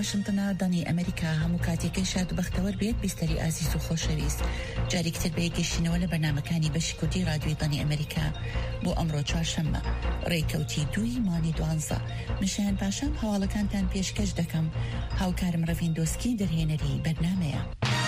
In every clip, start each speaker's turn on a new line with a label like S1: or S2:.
S1: واشنطن دانی ئەمریکا هەموو کاتێکی شاد و بەختەوەر بێت بیستەری ئازیز و خۆشەویست جارێکتر بە یەکێشینەوە لە بەرنامەکانی بەشی کوردی رادیۆی دانی ئەمریکا بۆ ئەمڕۆ چوارشەممە ڕێکەوتی 2 مانگی 12 مشایەن پاشام هەواڵەکانتان پێشکەش دەکەم هاوکارم ڕەڤین دۆسکی دەرهێنەری بەرنامەیە.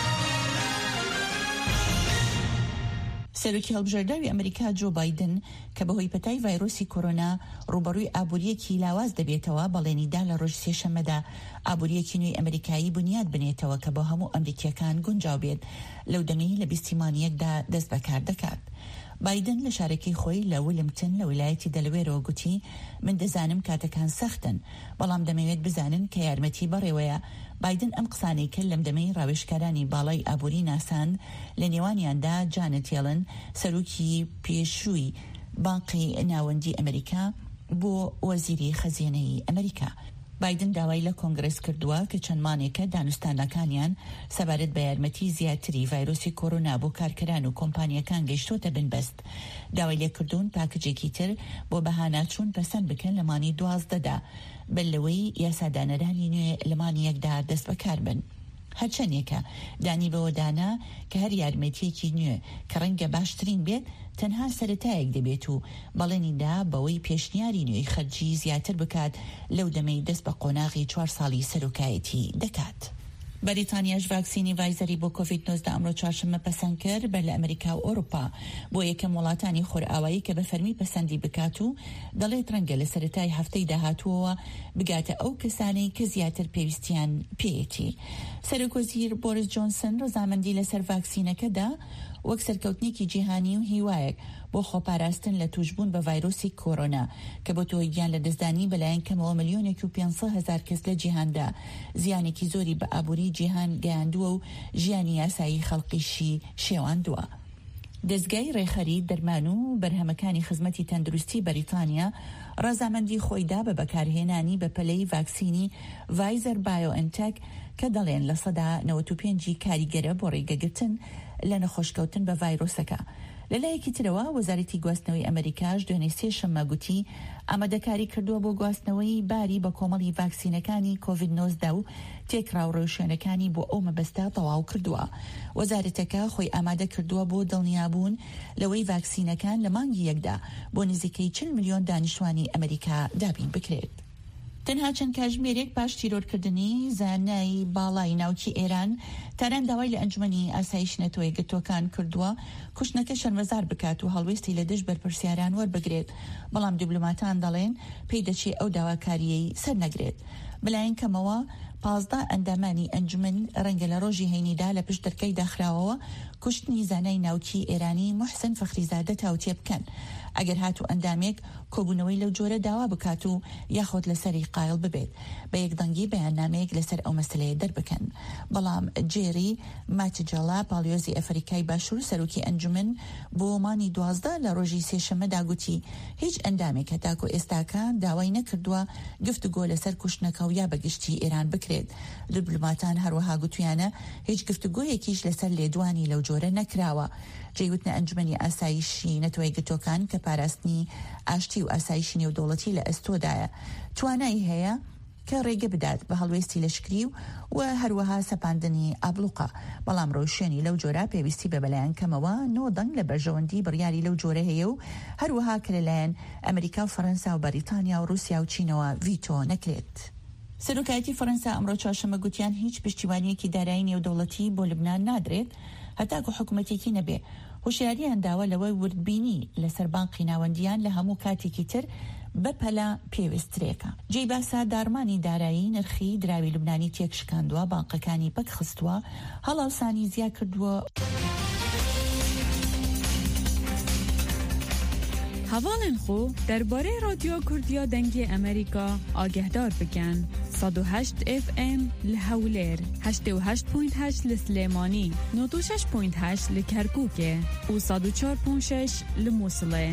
S1: سەرۆکی هەڵبژارداوی ئەمریکا جۆ بایدن کە بەهۆی پەتای ڤایرۆسی کۆرۆنا ڕوبەڕووی ئابوووریەکی لاواز دەبێتەوە بەڵێنیدا لە ڕۆژ سێشەممەدا ئابوووریەکی نوێی ئەمریکایی بنیاد بنێتەوە کە بۆ هەموو ئەمریکیەکان گونجاو بێت لەو دەمەی لە 20 مانگیەکدا دەست بەکار دەکات. بایدن لە شارەکەی خۆی لە ویلمتن لە ویلایەتی دەلەوێرەوە گوتی من دەزانم کاتەکان سەختن بەڵام دەمەوێت بزانن کە یارمەتی بەڕێوەیە. بایدن ئەم قسانەی کرد لەم دەمەی ڕاوێژکارانی باڵای ئابووری ناسان لە نێوانیاندا جانێت یەڵن سەرۆکی پێشووی بانقی ناوەندی ئەمریکا بۆ وەزیری خەزینەی ئەمریکا. بایدن داوای لە کۆنگرس کردووە کە چەند مانێکە دانوستانەکانیان سەبارەت بە یارمەتی زیاتری ڤایرۆسی کۆرۆنا بۆ کارکەران و کۆمپانیەکان گەیشتۆتە بنبەست. داوای لێکردوون پاکجێکی تر بۆ بەهاناچوون پەسەند بکەن لە مانگی 12دا بەلەوەی یاسادانەرانی نوێ لە مانگی یەکدا دەست بەکار بن. هەرچەندێکە دانی بەوەدانا کە هەر یارمەتیەکی نوێ کە ڕەنگە باشترین بێت تەنها سەرەتایەک دەبێت و بەڵێنیدا بەوەی پێشنیاری نوێی خەرجی زیاتر بکات لەو دەمەی دەست بە قۆناغی 4 ساڵی سەرۆکایەتی دەکات. بەریتانیاش ڤاکسینی ڤایزەری بۆ کۆڤید-19 ئەمڕۆ چوارشەممە پەسەند کرد بەر لە ئەمریکا و ئەوروپا بۆ یەکەم وڵاتانی خۆرئاوایی کە بە فەرمی پەسەندی بکات و دەڵێت ڕەنگە لە سەرەتای هەفتەی داهاتووەوە بگاتە ئەو کەسانەی کە زیاتر پێویستیان پێیەتی. سەرۆکوەزیر بۆریس جۆنسن ڕەزامەندی لەسەر ڤاکسینەکەدا وەک سەرکەوتنێکی جیهانی و هیوایەک بۆ خۆپاراستن لە توشبوون بە ڤایرۆسی کۆرۆنا کە بۆ تۆی گیان لە دەستدانی بەلایەن کەمەوە 1,500,000 کەس لە جیهاندا زیانێکی زۆری بە ئابووری جیهان گەیاندووە و ژیانی یاسایی خەڵقیشی شێواندووە. دەستگای ڕێخەری دەرمان و بەرهەمەکانی خزمەتی تەندروستی بەریتانیا ڕەزامەندی خۆیدا بە بەکارهێنانی بە پەلەی ڤاکسینی ڤایزەر بایۆئنتێک کە دەڵێن لە سەدا 95 کاریگەرە بۆ ڕێگەگرتن لە نەخۆشکەوتن بە ڤایرۆسەکە. لەلایەکی ترەوە وەزارەتی گواستنەوەی ئەمریکاش دوێنێ سێشەممە گوتی ئامادەکاری کردووە بۆ گواستنەوەی باری بە کۆمەڵی ڤاکسینەکانی کۆڤید-19 و تێکراو ڕێوشوێنەکانی بۆ ئەو مەبەستە تەواو کردووە. وەزارەتەکە خۆی ئامادە کردووە بۆ دڵنیابوون لەوەی ڤاکسینەکان لە مانگی یەکدا بۆ نزیکەی 40 ملیۆن دانیشتوانی ئەمریکا دابین بکرێت. تەنها چەند کاتژمێرێک پاش تیرۆرکردنی زانای باڵای ناوکی ئێران تاران داوای لە ئەنجومەنی ئاسایش نەتۆی گرتوەکان کردووە کوشتنەکە شەرمەزار بکات و هەڵوێستی لە دژ بەرپرسیاران وەربگرێت بەڵام دیبلۆماتان دەڵێن پێی دەچێت ئەو داواکاریەی سەر نەگرێت. بەلایەن کەمەوە 15 ئەندامانی ئەنجومەن ڕەنگە لە ڕۆژی هەینیدا لە پشت دەرکەی داخراوەوە کوشتنی زانای ناوکی ئێرانی موحسن فەخریزادە تاوتێ بکەن. ئەگەر هاتو ئەندامێک کۆبوونەوەی لەو جۆرە داوا بکات و یاخۆت لەسەری قایڵ ببێت بە یەکدەنگی بەیاننامەیەک لەسەر ئەو مەسلەیە دەربکەن. بەڵام جێری ماتجاڵا پاڵیۆزی ئەفریکای باشوور سەرۆکی ئەنجومەن بۆ مانگی 12 لە ڕۆژی سێشەممەدا گوتی هیچ ئەندامێک هەتاکو ئێستاکە داوای نەکردووە گفتوگۆ لەسەر کوشتنەکە و یا بەگشتی ئێران بکرێت. دیبلۆماتان هەروەها گوتویانە هیچ گفتوگۆیەکیش لەسەر لێدوانی لەو جۆرە نەکراوە. جێوتنە ئەنجومەنی ئاسایشی نەتۆی گرتوەکان کە پاراستنی ئاشتی و ئاسایشی نێودەوڵەتی لە ئەستۆدایە توانایی هەیە کە ڕێگە بدات بە هەڵوێستی لەشکری و هەروەها سەپاندنی ئابلوقە. بەڵام ڕۆژێنی لەو جۆرە پێویستی بە بەلایەن کەمەوە نۆدەنگ لە بەرژەوەندی بڕیاری لەو جۆرە هەیە و هەروەها کە لەلایەن ئەمریکا و فەرەنسا و بەریتانیا و رووسیا و چینەوە ڤیتۆ نەکرێت. سەرۆکایەتی فەرەنسا ئەمڕۆ چوارشەممە گوتیان هیچ پشتیوانیەکی دارایی نێودەوڵەتی بۆ لوبنان نادرێت هەتاکو حکوومەتێکی نەبێ. هۆشیاریان داوە لەوەی وردبینی لەسەر بانقی ناوەندیان لە هەموو کاتێکی تر بەپەلا پێویسترێکە. جێی باسا دارمانی دارایی نرخی دراوی لوبنانی تێکشکاندووە بانقەکانی پەک خستووە هەڵاوسانی زیاد کردووە.
S2: هەواڵێن خۆ دەربارەی رادیۆ کوردیا دەنگی ئەمریکا ئاگەهدار بکەن. 108 FM لە هەولێر، 88.8 لە سلێمانی، 96.8 لە کەرکووکێ و 104.6 لە مووسڵێ.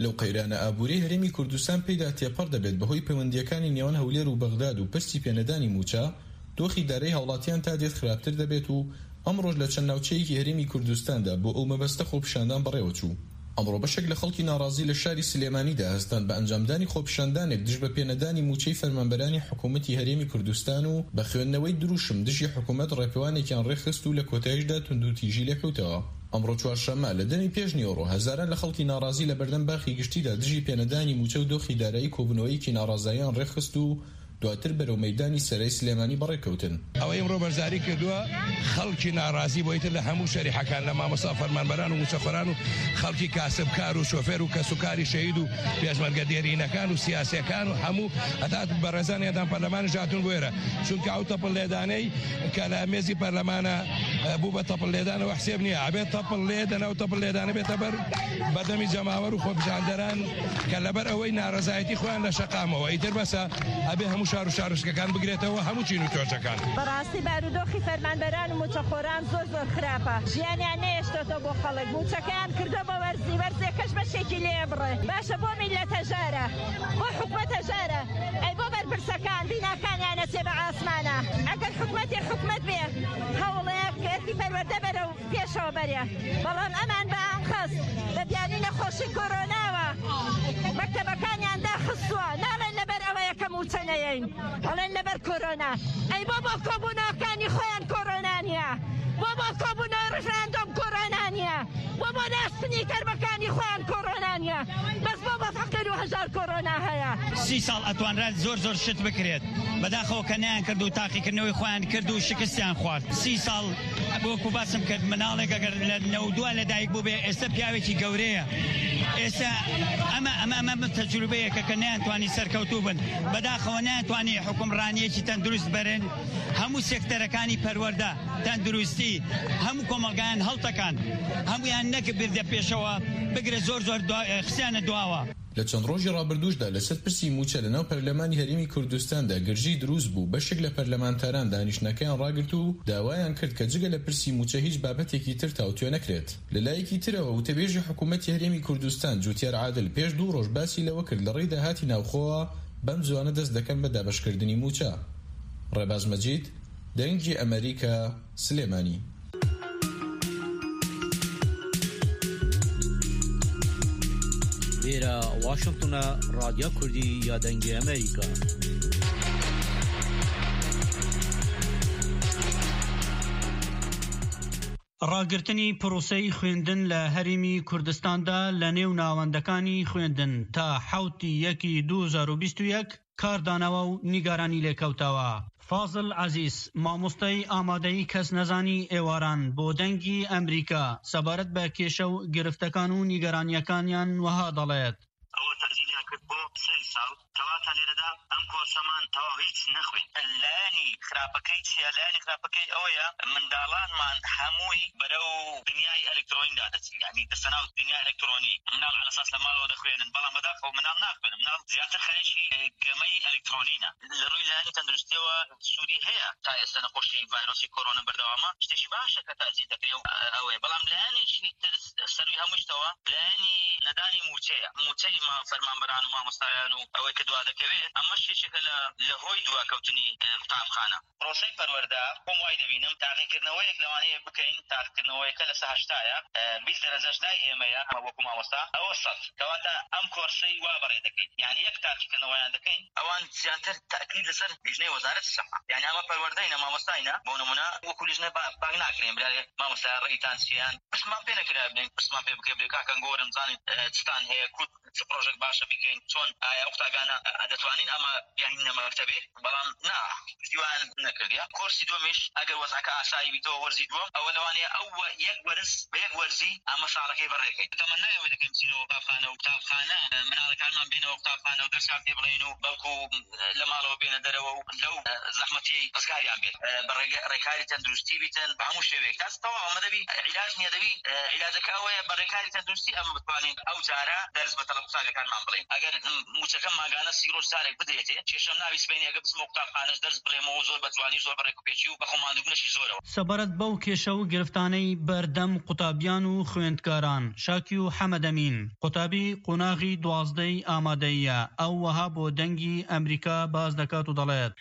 S3: لەو قەیرانە ئابووری هەرێمی کوردستان پێیدا تێپەڕ دەبێت بەهۆی پەیوەندیەکانی نێوان هەولێر و بەغداد و پرسی پێنەدانی موچە دۆخی دارەی هاوڵاتیان تا دێت خراپتر دەبێت و ئەمڕۆژ لە چەند ناوچەیەکی هەرێمی کوردستاندا بۆ ئەو مەبەستە خۆپیشاندان بەڕێوە چوو. ئەمڕۆ بەشێک لە خەڵکی ناڕازی لە شاری سلێمانیدا هەستان بە ئەنجامدانی خۆپیشاندانێک دژ بە پێنەدانی موچەی فەرمانبەرانی حکوومەتی هەرێمی کوردستان و بە خوێندنەوەی دروشم دژی حکوومەت ڕێپەوانێکیان ڕێخست و لە کۆتاییشدا توندوتیژی لێکەوتەوە. ئەمڕۆ چوارشەممە لە دەمی پێش نیوەڕۆ هەزاران لە خەڵکی ناڕازی لە بەردەم باخی گشتیدا دژی پێنەدانی موچە و دۆخی دارایی کۆبوونەوەیەکی ناڕازاییان ڕێخست و دواتر بەرەو مەیدانی سەرای سلێمانی بەڕێکەوتن.
S4: ئەوە ئەمڕۆ بەرزاری کردووە خەڵکی ناڕازی بۆیتر لە هەموو شەریحەکان لە مامۆستا فەرمانبەران و موچەخۆران و خەڵکی کاسبکار و شۆفێر و کەسوکاری شەهید و پێشمەرگە دێرینەکان و سیاسیەکان و هەموو هەتا بەڕێزانی هەدان پەرلەمان ژاتون بۆێرە چونکە ئەو تەپڵ لێدانەی کە لە مێزی پەرلەمانە بوو بە تەپڵ لێدانەوە حسێب نییە ئەبێت تەپڵ لێدەنە و تەپڵ لێدانە بێتە بەر بەدەمی جەماوەر و خۆپیشاندەران کە لەبەر ئەوەی ناڕەزایەتی خۆیان لە شەقامەوە ئیتر بەسە ئەبێ هەموو شار و شارشکەکان بگرێتەوە هەموو چین و تۆشەکان.
S5: بەڕاستی بارودۆخی فەرمانبەران و موچەخۆران زۆر خراپە، ژیانیان نەهێشتۆتەوە بۆ خەڵک، موچەکەیان کردە بە وەرزێکەش بەشێکی لێ بڕێ. باشە بۆ میلەتە ژارە، بۆ حکومەتە ژارە، ئەی بۆ بەرپرسەکان بیناکانیانە چێ بە ئاسمانە. ئەگەر حکومەت بێ هەوڵەیە کێتی پەروەردە بەرە و پێشەوە بەرێ، بەڵام ئەمان بە ئەنخەست لە بیانی نەخۆشی کۆرۆناوە مەکتەبەکانیان داخستووە، ناڵێن لەبەر ئەوەیە کە موچە نەیەین، بەڵێن لەبەر کۆرۆنا. ئەی بۆ کۆبوونەوەکانی خۆیان کۆرۆنا نیە، بۆ کۆبوونەوە ڕفراندۆم کۆرۆنا نیە، بۆ ناستنی تەربەکانی خۆیان کۆرۆنا نیە، بەس بۆ فەقیر و هەژار کۆرۆنا هەیە.
S6: 30 ساڵ ئەتوانرات زۆر شت بکرێت بەداخەوە کە نیان کرد و تاقیکردنەوەی خۆیان کرد و شکستیان خوارد. 30 ساڵ بۆکو باسم کرد مناڵێک ئەگەر لە 92 لەدایک بوو بێ ئێستا پیاوێکی گەورەیە. ئێستا ئەمە تەجروبەیەکە کە نەیانتوانی سەرکەوتوو بن، بەداخەوە نەیانتوانی حکومڕانیەکی تەندروست بەرن، هەموو سێکتەرەکانی پەروەردە تەندروستی هەموو کۆمەڵگایان هەڵتەکان هەمویان نەکە بردە پێشەوە بگرە زۆر خسیانە دواوە.
S3: لە چەند ڕۆژی ڕابردووشدا لەسەر پرسی موچە لەناو پەرلەمانی هەرێمی کوردستاندا گرژی دروست بوو. بەشێک لە پەرلەمانتاران دانیشتنەکەیان ڕاگرت و داوایان کرد کە جگە لە پرسی موچە هیچ بابەتێکی تر تاوتوێ نەکرێت. لەلایەکی ترەوە وتەبێژی حکوومەتی هەرێمی کوردستان جوتیار عادل پێش 2 ڕۆژ باسی لەوە کرد لە ڕێی داهاتی ناوخۆوە بەم زوانە دەست دەکەن بە دابەشکردنی موچە. ڕێباز مەجید، دەنگی ئەمریکا، سلێمانی.
S7: لێرە واشنگتنە رادیۆ کوردی یا دەنگی ئەمریکا.
S8: ڕاگررتنی پرۆسەی خوێندن لە هەرێمی کوردستاندا لە نێو ناوەندەکانی خوێندن تا 7/1/2021 کاردانەوە و نیگارانی لێکەوتەوە. فازل عەزیز، مامۆستای ئامادەی کەس نەزانی ئێواران بۆ دەنگی ئەمریکا سەبارەت بە کێشە و گرفتەکان و نیگەرانیەکانیان وەها دەڵێت.
S9: ئەوە تەرجیحیان کرد بۆ 3 ساڵ کەواتە لێرەدا ئەم کۆرسەمان تەواو هیچ نەخوێن. لایەنی خراپەکەی چیە؟ لایەنی خراپەکەی ئەوەیە منداڵانمان هەمووی بەرەو دنیای ئەلکترۆنیدا دەچن، یعنی دەسەناو دنیای ئەلکترۆنی. مناڵ عەلە ئەساس لە ماڵەوە دەخوێنن، بەڵام بەداخەوە مناڵ ناخوێنن، مناڵ زیاتر خەریکی گەمەی ئەلکترۆنینە. لە ڕووی لایەنی تەندروستیەوە سوودی هەیە تا ئێستا نەخۆشی ڤایرۆسی کۆرۆنا بەردەوامە شتێکی باشە کە تازی دەکرێ و ئەوەیە، بەڵام لایەنێکی تر سەروی هەمووشتەوە لایەنی نەدانی موچەیە. موچەی ما فەرمانبەران و مامۆستایان و ئەوەی کە دوا دەکەوێت ئەمە شتێکێکە لە هۆی دواکەوتنی قوتابخانە. پرۆسەی پەروەردە خۆم وای دەبینم تاقیکردنەوەیەک لەوانەیە بکەین، تاقیکردنەوەیەکە لە 80 20 دەرەجەش لای ئێمەیە وەکو مامۆستا، ئەوە 100 کەواتە ئەم کۆرسەی وا بەڕێ دەکەین، یعنی یەک تاقیکردنەوەیان دەکەین ئەوان زیاتر تاکید لەسەر لیژنەی وەزارەتی سەحا، یعنی ئەمە پەروەردەینە مامۆستاینە بۆ نمونە وەکو لیژنە باگ ناکرێن برای مامۆستا ڕێیتان چیان پرسمان پێ نەکرا بێن، پرسمان پێ بکە کاکەن گۆرم زانین چتان هەیە کوت چ پرۆژێک باشە بکەین، چۆن ئایا قوتابیانە دەتوانین ئەمە بیاهینە مەکتەبێ، بەڵام نا پشتیوان نەکردیا. کۆرسی دومیش ئەگەر وەزعەکە ئاسایی بیتەوە وەرزی دووەم ئەوە لەوانەیە ئەو یەک وەرز بە یەک وەرزی ئەمە ساڵەکەی بەڕێکەین. تەمەنایەوە دەکەین بچینەوە قوتابخانە و قوتابخانە مناڵەکانمان بێنەوە قوتابخانە و دەرسیان پێ بڵێن و بەڵکو لە ماڵەوە بێنە دەرەوە و لەو زەحمەتی ڕزگاریان بێت بە ڕێکاری تەندروستی بیتن بە هەموو شێوەیەک. کاس تەواو ئەمە دەبی عیلاج نییە، دەبی عیلاجەکە ئەوەیە بە ڕێکاری تەندروستی ئەمە بتوانین ئەو جارە دەرس بە تەلە قوتابەکانمان بڵێن. ئەگەر موچەکە ماگانە 30 ڕۆژ جارێک بدرێتێ کێشەم ناوی سبەینی ئەگە بچمە قوتابخانەش دەرس بڵێمەوە زۆر بەتوانی زۆر بەڕێکوپێکی و بەخۆماندوبوونەشی زۆرەوە.
S8: سەبارەت بەو کێشە و گرفتانەی بەردەم قوتابیان و خوێندکاران شاکی و حەمەدەمین قوتابی قۆناغی 12 ئامادەیە ئەو وەها بۆ دەنگی ئەمریکا باز دەکات و دەڵێت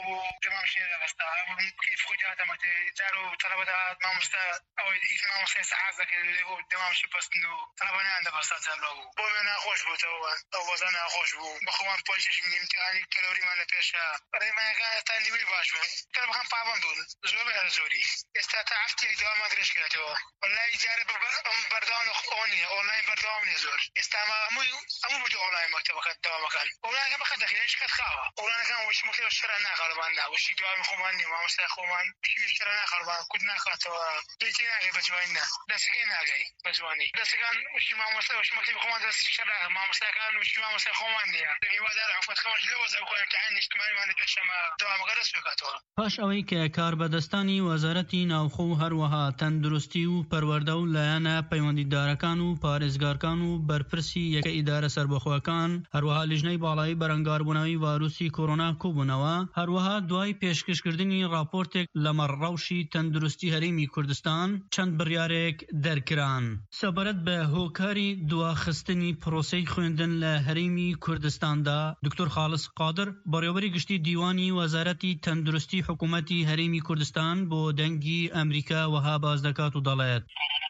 S10: كيف وجهت جارو طلبة ما مستا أو إذا ما مستا سعادة اللي هو دوام شو بس إنه طلبنا عنده بس تجربه بومنا خوش بو أو وزنا خوش بو بخوان بوليش من إمتحاني كالوري ما نبيشها بري ما كان تاني بالباش بو طلب كان بابا دول زوبي على زوري استطعت يدوام ما أدريش كده والله جاري بردان أوني أونلاين بردان نزور استعمل أمو بدو أونلاين مكتب كان دوام كان أونلاين كان بخد دخيلش كان خاوة أونلاين كان وش مكتب الشرنا خالبنا وش دوام خواني ما مستا خوان وش الشرنا خالبنا كنا خاطوا ليتنا غير بجواننا دسكنا غير بجواني دسكان وش ما مستا وش مكتب خوان دس الشرنا ما مستا كان وش ما مستا خواني يعني وادار عفوا خمس لوز أو كان امتحان اجتماعي ما نكش ما دوام غير سبكاتوا
S8: پاش ئەوەی کە کاربەدەستانی وەزارەتی ناوخۆ و هەروەها تەندروستی و پەروەردە و لایەنە پەیوەندیدارەکان و پارێزگارکان و بەرپرسی یەکە ئیدارە سەربەخۆیەکان هەروەها لیژنەی باڵایی بەرەنگاربوونەوەی ڤایرۆسی کۆرۆنا کۆبوونەوە هەروەها دوای پێشکەشکردنی راپۆرتێک لە مەڕەوشی تەندروستی هەرێمی کوردستان چەند بڕیارێک دەرکران سەبارەت بە هۆکاری دواخستنی پرۆسەی خوێندن لە هەرێمی کوردستاندا دکتۆر خالص قادر بەڕێوەبەری گشتی دیوانی وەزارەتی تەندروستی حکوومەتی هەرێمی کوردستان بۆ دەنگی ئەمریکا وەها باز دەکات و دەڵێت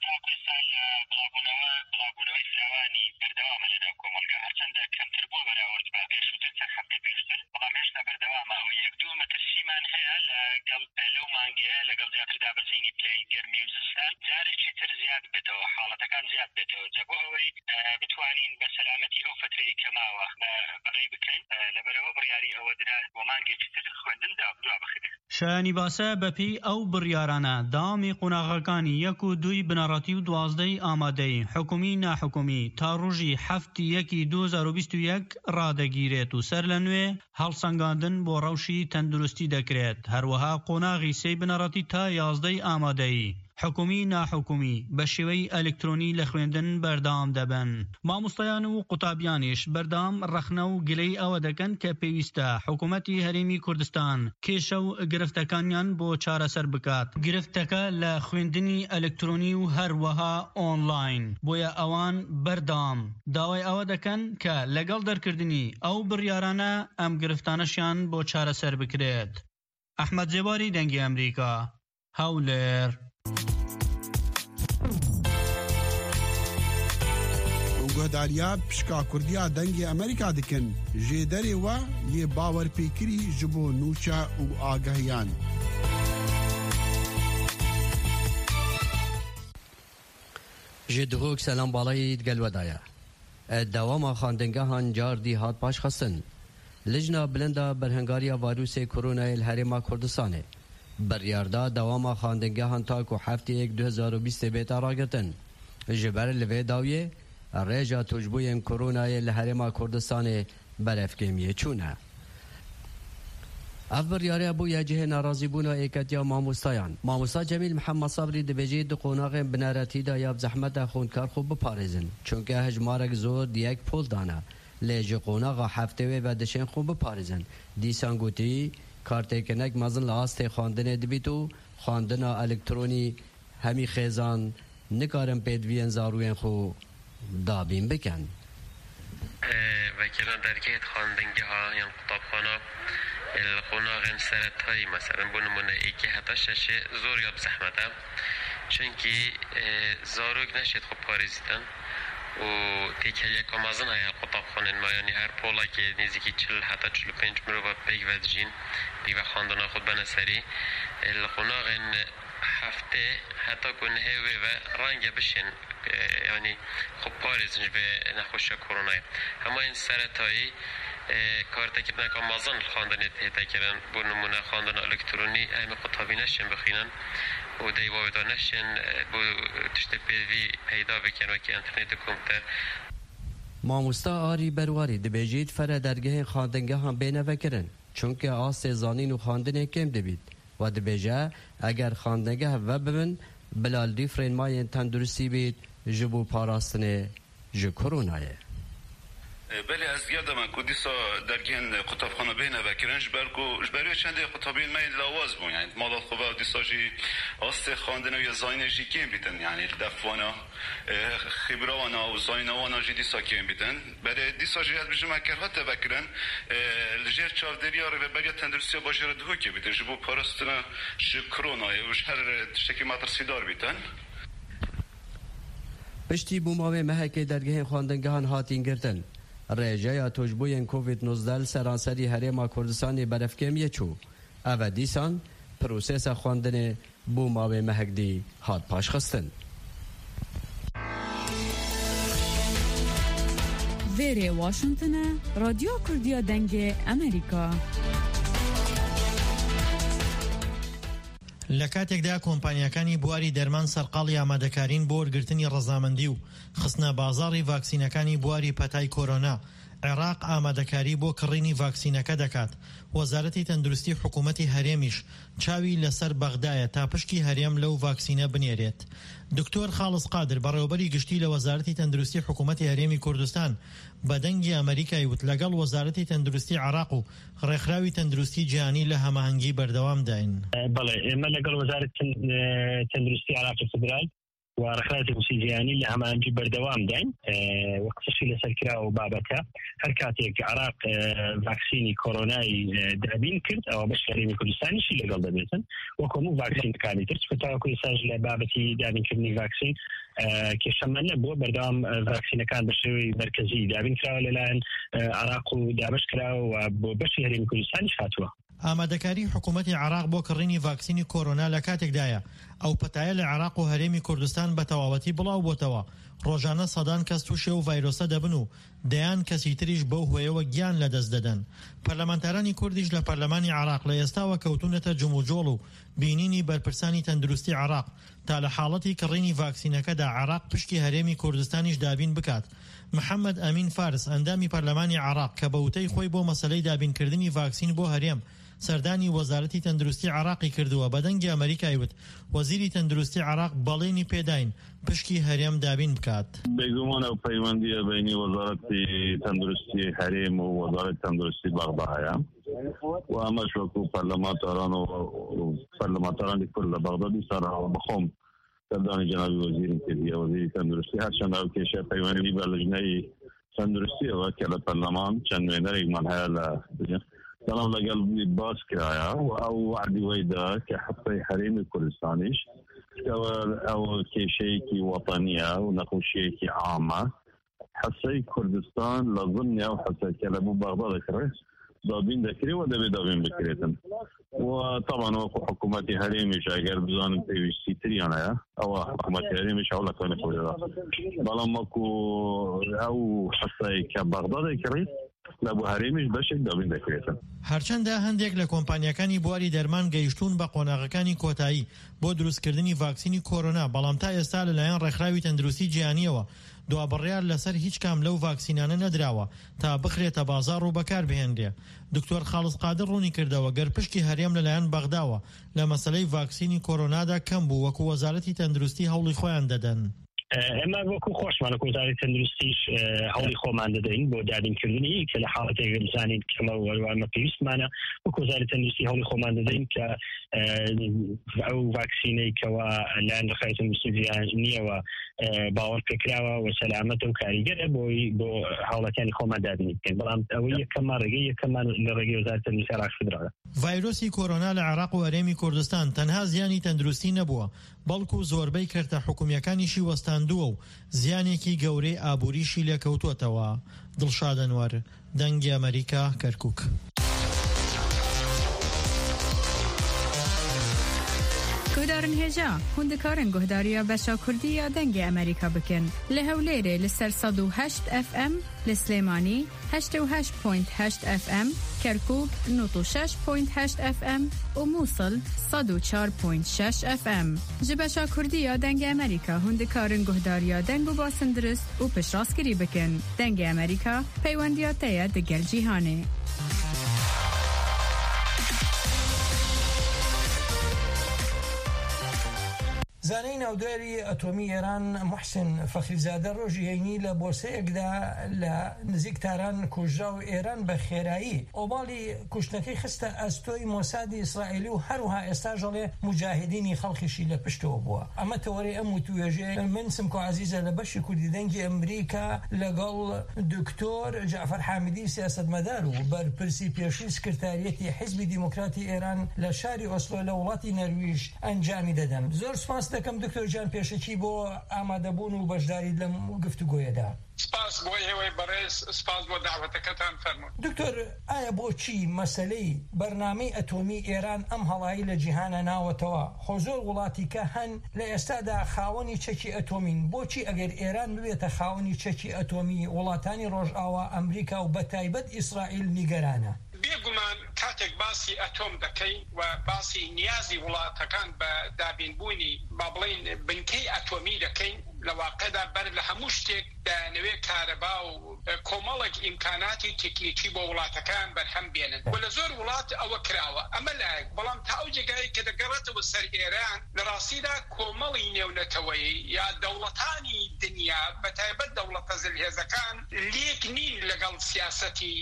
S8: شایانی باسە بەپێی ئەو بڕیارانە داوامی قۆناغەکانی 1 و 2 بنەڕەتی و 12 ئامادەی حکومی ناحکومی تا ڕۆژی 7/1/2021 ڕادەگیرێت و سەر لە نوێ هەڵسەنگاندن بۆ ڕەوشی تەندروستی دەکرێت هەروەها قۆناغی 3 بنەڕەتی تا 11 ئامادەی حکومی ناحکومی بە شێوەی ئەلکترۆنی لە خوێندن بەردەوام دەبن مامۆستایان و قوتابیانیش بەردەوام ڕەخنە و گلەی ئەوە دەکەن کە پێویستە حکوومەتی هەرێمی کوردستان کێشە و گرفتەکانیان بۆ چارەسەر بکات گرفتەکە لە خوێندنی ئەلکترۆنی و هەروەها ئۆنلاین بۆیە ئەوان بەردەوام داوای ئەوە دەکەن کە لەگەڵ دەرکردنی ئەو بڕیارانە ئەم گرفتانەشیان بۆ چارەسەر بکرێت ئەحمەد جێباری دەنگی ئەمریکا هەولێر
S11: گۆداریا پشکا کوردیا دەنگی ئەمریکا دکن ژێ دەرێوە یێ باوەرپێکری ji بۆ نوچە و ئاگەهیان
S12: ji dihok selam balayê gelwedaya dewama xandingehan cardî hat paşxistin lijna bilenda berhengariya varûsê koronayê li herêma Kurdistanê biryarda dewama xandingehan ta ku hefteyek 2020 bêta ragirtin ji ber li vê dawiyê rêja tûjbûyên koronayê li herêma Kurdistanê berevkêmiyê çûne ev biryariya bû ya cihê narazîbûna êketiya mamostayan mamosta Cemîl Mihemed Sabrî dibêje di qonaqên binêretî da ya zehmeta xwendkar xwe biparêzin çunke hejmarek zor diyek pol dane lê ji qonaxa heftê wê ve dişên xwe biparêzin dîsan gotî kartêkinek mezin li astê xwandinê dibît û xwandina elektronî hemî xêzan nikarin pêdiviyên zarokên xwe dabîn bikin
S13: vekîlan dergehê xwandingeha yan qutabxana qonağên seretayî mesela bu numune êkî heta şeşê zor ya bi zehmete çünkü zarok neşêt xwe parêzîtin û têkiliyeka mezin heye qutabxanên me yanî her polekê nêzîkî 40 heta 45 mirova pêk vedijîn pêve xwandina xwe bene serî li qonağên heftê heta ku nihêvê ve renge bişên yani xwe parêzin ji vê nexweşiya koronayê hemayên seretayî kartekirneka mezin li xwandinê tê kirin bu numune xwandina elektronî hemî qutabî neşên bixînin û deyva wê da neşên bu tiştê pêvî peyda bikin wekî internetê komputer
S12: mamosta Arî Berwarî dibêjî fere dergehên xwandingehan bêne vekirin çunke astê zanîn û xwandinê kêm dibît ve dibêje eger xwandingeh vebibin bila lîfrên mayên tenduristî bît ji bo parastinê ji koronayê
S14: بله از یادم کودیسا درگین قطبخانه بینه بکرنج برای چند قطبین من لاواز بون یعنی مالات خواه دیساجی آست خواندن و یا زاینجی کم بیتن یعنی دفوانا خبروانا و زاینوانا جی دیسا کم بیتن برای دیساجی از بجمع کرهات بکرن لجر چاودری آره و بگه تندرسی باشه دهو که بیتن جبو پارستنا شکرونا و هر شکی ماترسی دار بیتن
S12: پشتی بوماوی مهکه درگه خواندنگهان هاتین گردن رجای توجبوین کووید 19 سرانسری هرما کردستان برفکمیه چو او دیسان پروسس خواندن بوماوی مهکدی هات پاش خستن
S2: ویری واشنطن رادیو کردیا دنگ امریکا
S15: لە کاتێکدا کۆمپانیەکانی بواری دەرمان سەرقاڵی ئامادەکارین بۆ وەرگرتنی ڕەزامەندی و خستنە بازاڕی ڤاکسینەکانی بواری پەتای کۆرۆنا عێراق ئامادەکاری بۆ کڕینی ڤاکسینەکە دەکات. وەزارەتی تەندروستی حکوومەتی هەرێمیش چاوی لەسەر بەغدایە تا پشکی هەرێم لەو ڤاکسینە بنێرێت. دکتۆر خاڵس قادر بەڕێوەبەری گشتی لە وەزارەتی تەندروستی حکوومەتی هەرێمی کوردستان بە دەنگی ئەمریکای وت لەگەڵ وەزارەتی تەندروستی عێراق و ڕێکخراوی تەندروستی جیهانی لە هەماهەنگی بەردەوام داین.
S16: بەڵێ ئێمە لەگەڵ وەزارەتی تەندروستی عێراقی فدرال و ڕێکخراوی تەندروستی جیهانی لە هەماهەنگی بەردەوام داین و قسەشی لەسەر کراوە بابەتە هەر کاتێک عێراق ڤاکسینی کۆرۆنای دابین کرد ئەوە بەش هەرێمی کوردستانیشی لەگەڵ دەبێتن وەکو هەموو ڤاکسینەکانی تر چونکە ئێستاش لە بابەتی دابینکردنی ڤاکسین کێشەمان نەبووە بەردەوام ڤاکسینەکان بە شێوەی مەرکەزی دابین کراوە لەلایەن عێراق و دابش کراوە و بۆ بەشی هەرێمی کوردستانیش هاتووە.
S15: ئامادەکاری حکوومەتی عێراق بۆ کڕینی ڤاکسینی کۆرۆنا لە کاتێکدایە ئەو پەتایە لە عێراق و هەرێمی کوردستان بە تەواوەتی بڵاو بۆتەوە. ڕۆژانە سەدان کەس تووشێ و ڤایرۆسە دەبن و دەیان کەسی تریش بەو هۆیەوە گیان لەدەست دەدەن. پەرلەمانتارانی کوردیش لە پەرلەمانی عێراق لە ئێستاوە کەوتونەتە جموجۆڵ و بینینی بەرپرسانی تەندروستی عێراق تا لە حاڵەتی کڕینی ڤاکسینەکەدا عێراق پشکی هەرێمی کوردستانیش دابین بکات. محەممەد ئەمین فارس ئەندامی پەرلەمانی عێراق کە بەوتەی خۆی بۆ مەسەلەی دابینکردنی ڤاکسین بۆ هەرێم سەردانی وەزارەتی تەندروستی عێراقی کردووە بە دەنگی ئەمریکای وت وەزیری تەندروستی عێراق بەڵێنی پێداین پشکی هەرێم دابین بکات.
S17: بێگومان ئەو پەیوەندیە بینی وەزارەتی تەندروستی هەرێم و وەزارەتی تەندروستی بەغدا هەیە و ئەمەش وەکو پەرلەمانتاران و پەرلەمانتارانی کورد لە بەغدا دیسانەوە بەخۆم سەردانی جەنابی وەزیرم کردیە وەزیری تەندروستی هەرچەندە ئەو کێشە پەیوەندی بە لەژنەی تەندروستیەوە کە لە پەرلەمان چەند نوێنەرێکمان هەیە لە سلام لەگەڵ باس کرایە و ئەو وعدی وەیدا کە حەفەی هەرێمی کوردستانیش ئەو کێشەیەکی وەتەنیە و نەخۆشیەکی عامە حەسەی کوردستان لە ضمنی ئەو حەسەکە لە بوو بەغدا دەکرێت دابین دەکرێت و دەبێت دابین بکرێتن و طبعا وەکو حکوومەتی هەرێمیش ئەگەر بزانم پێویستی تریان هەیە ئەوە حکوومەتی هەرێمیش ئەو لەکەوێنێ خۆیدا بەڵام وەکو ئەو حەسەی کە بەغدا دەکرێت لە بۆ هەرێمیش بەشێک دابین دەکرێتن.
S15: هەرچەندە هەندێک لە کۆمپانیەکانی بواری دەرمان گەیشتون بە قۆناغەکانی کۆتایی بۆ دروستکردنی ڤاکسینی کۆرۆنا بەڵام تا ئێستا لەلایەن ڕێکخراوی تەندروستی جیهانیەوە دوابڕیار لەسەر هیچ کام لەو ڤاکسینانە نەدراوە تا بخرێتە بازاڕ و بەکار بهێنرێ. دکتۆر خاڵس قادر ڕوونی کردەوە گەر پشکی هەرێم لەلایەن بەغداوە لە مەسەلەی ڤاکسینی کۆرۆنادا کەم بوو وەکو وەزارەتی تەندروستی هەوڵی خۆیان دەدەن.
S16: ئێمە وەکو خۆشمان وەزارەتی تەندروستیش هەوڵی خۆمان دەدەین بۆ دابینکردنی کە لە حاڵەتێک بزانین کەمە وەروانمە پێویستمانە وەکو وەزارەتی تەندروستی هەوڵی خۆمان دەدەین کە ئەو ڤاکسینەی کەوا لایەن ڕێکخراوی تەندروستی جیهانیەوە باوەڕ پێکراوە و سەلامەتە و کاریگەرە بۆ حاڵەتیانی خۆمان دابین بکەین بەڵام ئەوەی یەکەممان ڕێگەی یەکەممان لە ڕێگەی وەزارەتی تەندروستی عێراق فدرالە.
S15: ڤایرۆسی کۆرۆنا لە عێراق و هەرێمی کوردستان تەنها زیانی تەندروستی نەبووە بەڵکو زۆربەی کەرتە حکوومیەکانیشی وەستاندووە و زیانێکی گەورەی ئابووریشی لێکەوتووەتەوە. دڵشاد ئەنوەر دەنگی ئەمریکا کەرکووک.
S2: گۆدارن هێژا هوندکارن گۆهداریە بەشا کوردی یا دەنگی ئەمریکا بکەن لە هەولێرێ لەسەر 108 FM لە سلێمانی 88.8 FM کەرکووک 96.8 FM و مووسڵ 104.6 FM ji بەشا کوردی یا دەنگی ئەمریکا هوندکارن گۆهداریە دەنگ و باسندرست و پشتڕاستگیری بکەن. دەنگی ئەمریکا پەیوەندیاتەیە دەگەل جیهانێ.
S18: زانەی ناوداری ئەتۆمی ئێران محسن فەخریزادە ڕۆژی هەینی لە بۆرسەیەکدا لە نزیک تاران کوژرا و ئێران بە خێرایی ئۆباڵی کوشتنەکەی خستە ئەستۆی مۆسادی ئیسرائیلی و هەروها ئێستا ژەڵێ مجاهدینی خەڵکیشی لە پشتەوە بووە. ئەمە تەوەری ئەم وتوێژێ من سمکۆ عەزیزە لە بەشی کوردی دەنگی ئەمریکا لەگەڵ دکتۆر جعفەر حامدی سیاسەتمەدار و بەرپرسی پێشووی سکرتاریەتی حیزبی دیموکراتی ئێران لە شاری ئۆسلۆ لە وڵاتی نەرویژ ئەنجامی دەدەن. زۆر سپاس دەکەم دکتۆر جان پێشەکی بۆ ئامادەبوون و بەشداری لەم گفتوگۆیەدا.
S19: سپاس بۆ هێوەی بەڕێز، سپاس بۆ داوەتەکەتان فەرموون.
S18: دکتۆر، ئایا بۆچی مەسەلەی بەرنامەی ئەتۆمی ئێران ئەم هەڵایی لە جیهانە ناوەتەوە؟ خۆ زۆر وڵاتی کە هەن لە ئێستادا خاوەنی چەکی ئەتۆمین، بۆچی ئەگەر ئێران بوێتە خاوەنی چەکی ئەتۆمی وڵاتانی ڕۆژئاوا ئەمریکا و بەتایبەت ئیسرائیل نیگەرانە؟
S19: بێگومان کاتێک باسی ئەتۆم دەکەین و باسی نیازی وڵاتەکان بە دابینبوونی با بڵین بنکەی ئەتۆمی دەکەین، لە واقعدا بەر لە هەموو شتێک دەنەوێ کارەبا و کۆمەڵێک ئیمکاناتی تکنیکی بۆ وڵاتەکان بەرهەم بێنن و لە زۆر وڵات ئەوە کراوە. ئەمە لایەک، بەڵام تا ئەو جێگایی کە دەگەڕێتەوە سەر ئێران لە ڕاستیدا کۆمەڵی نێونەتەوەیی یا دەوڵەتانی دنیا بەتایبەت دەوڵەتە زلهێزەکان لێک نین لەگەڵ سیاسەتی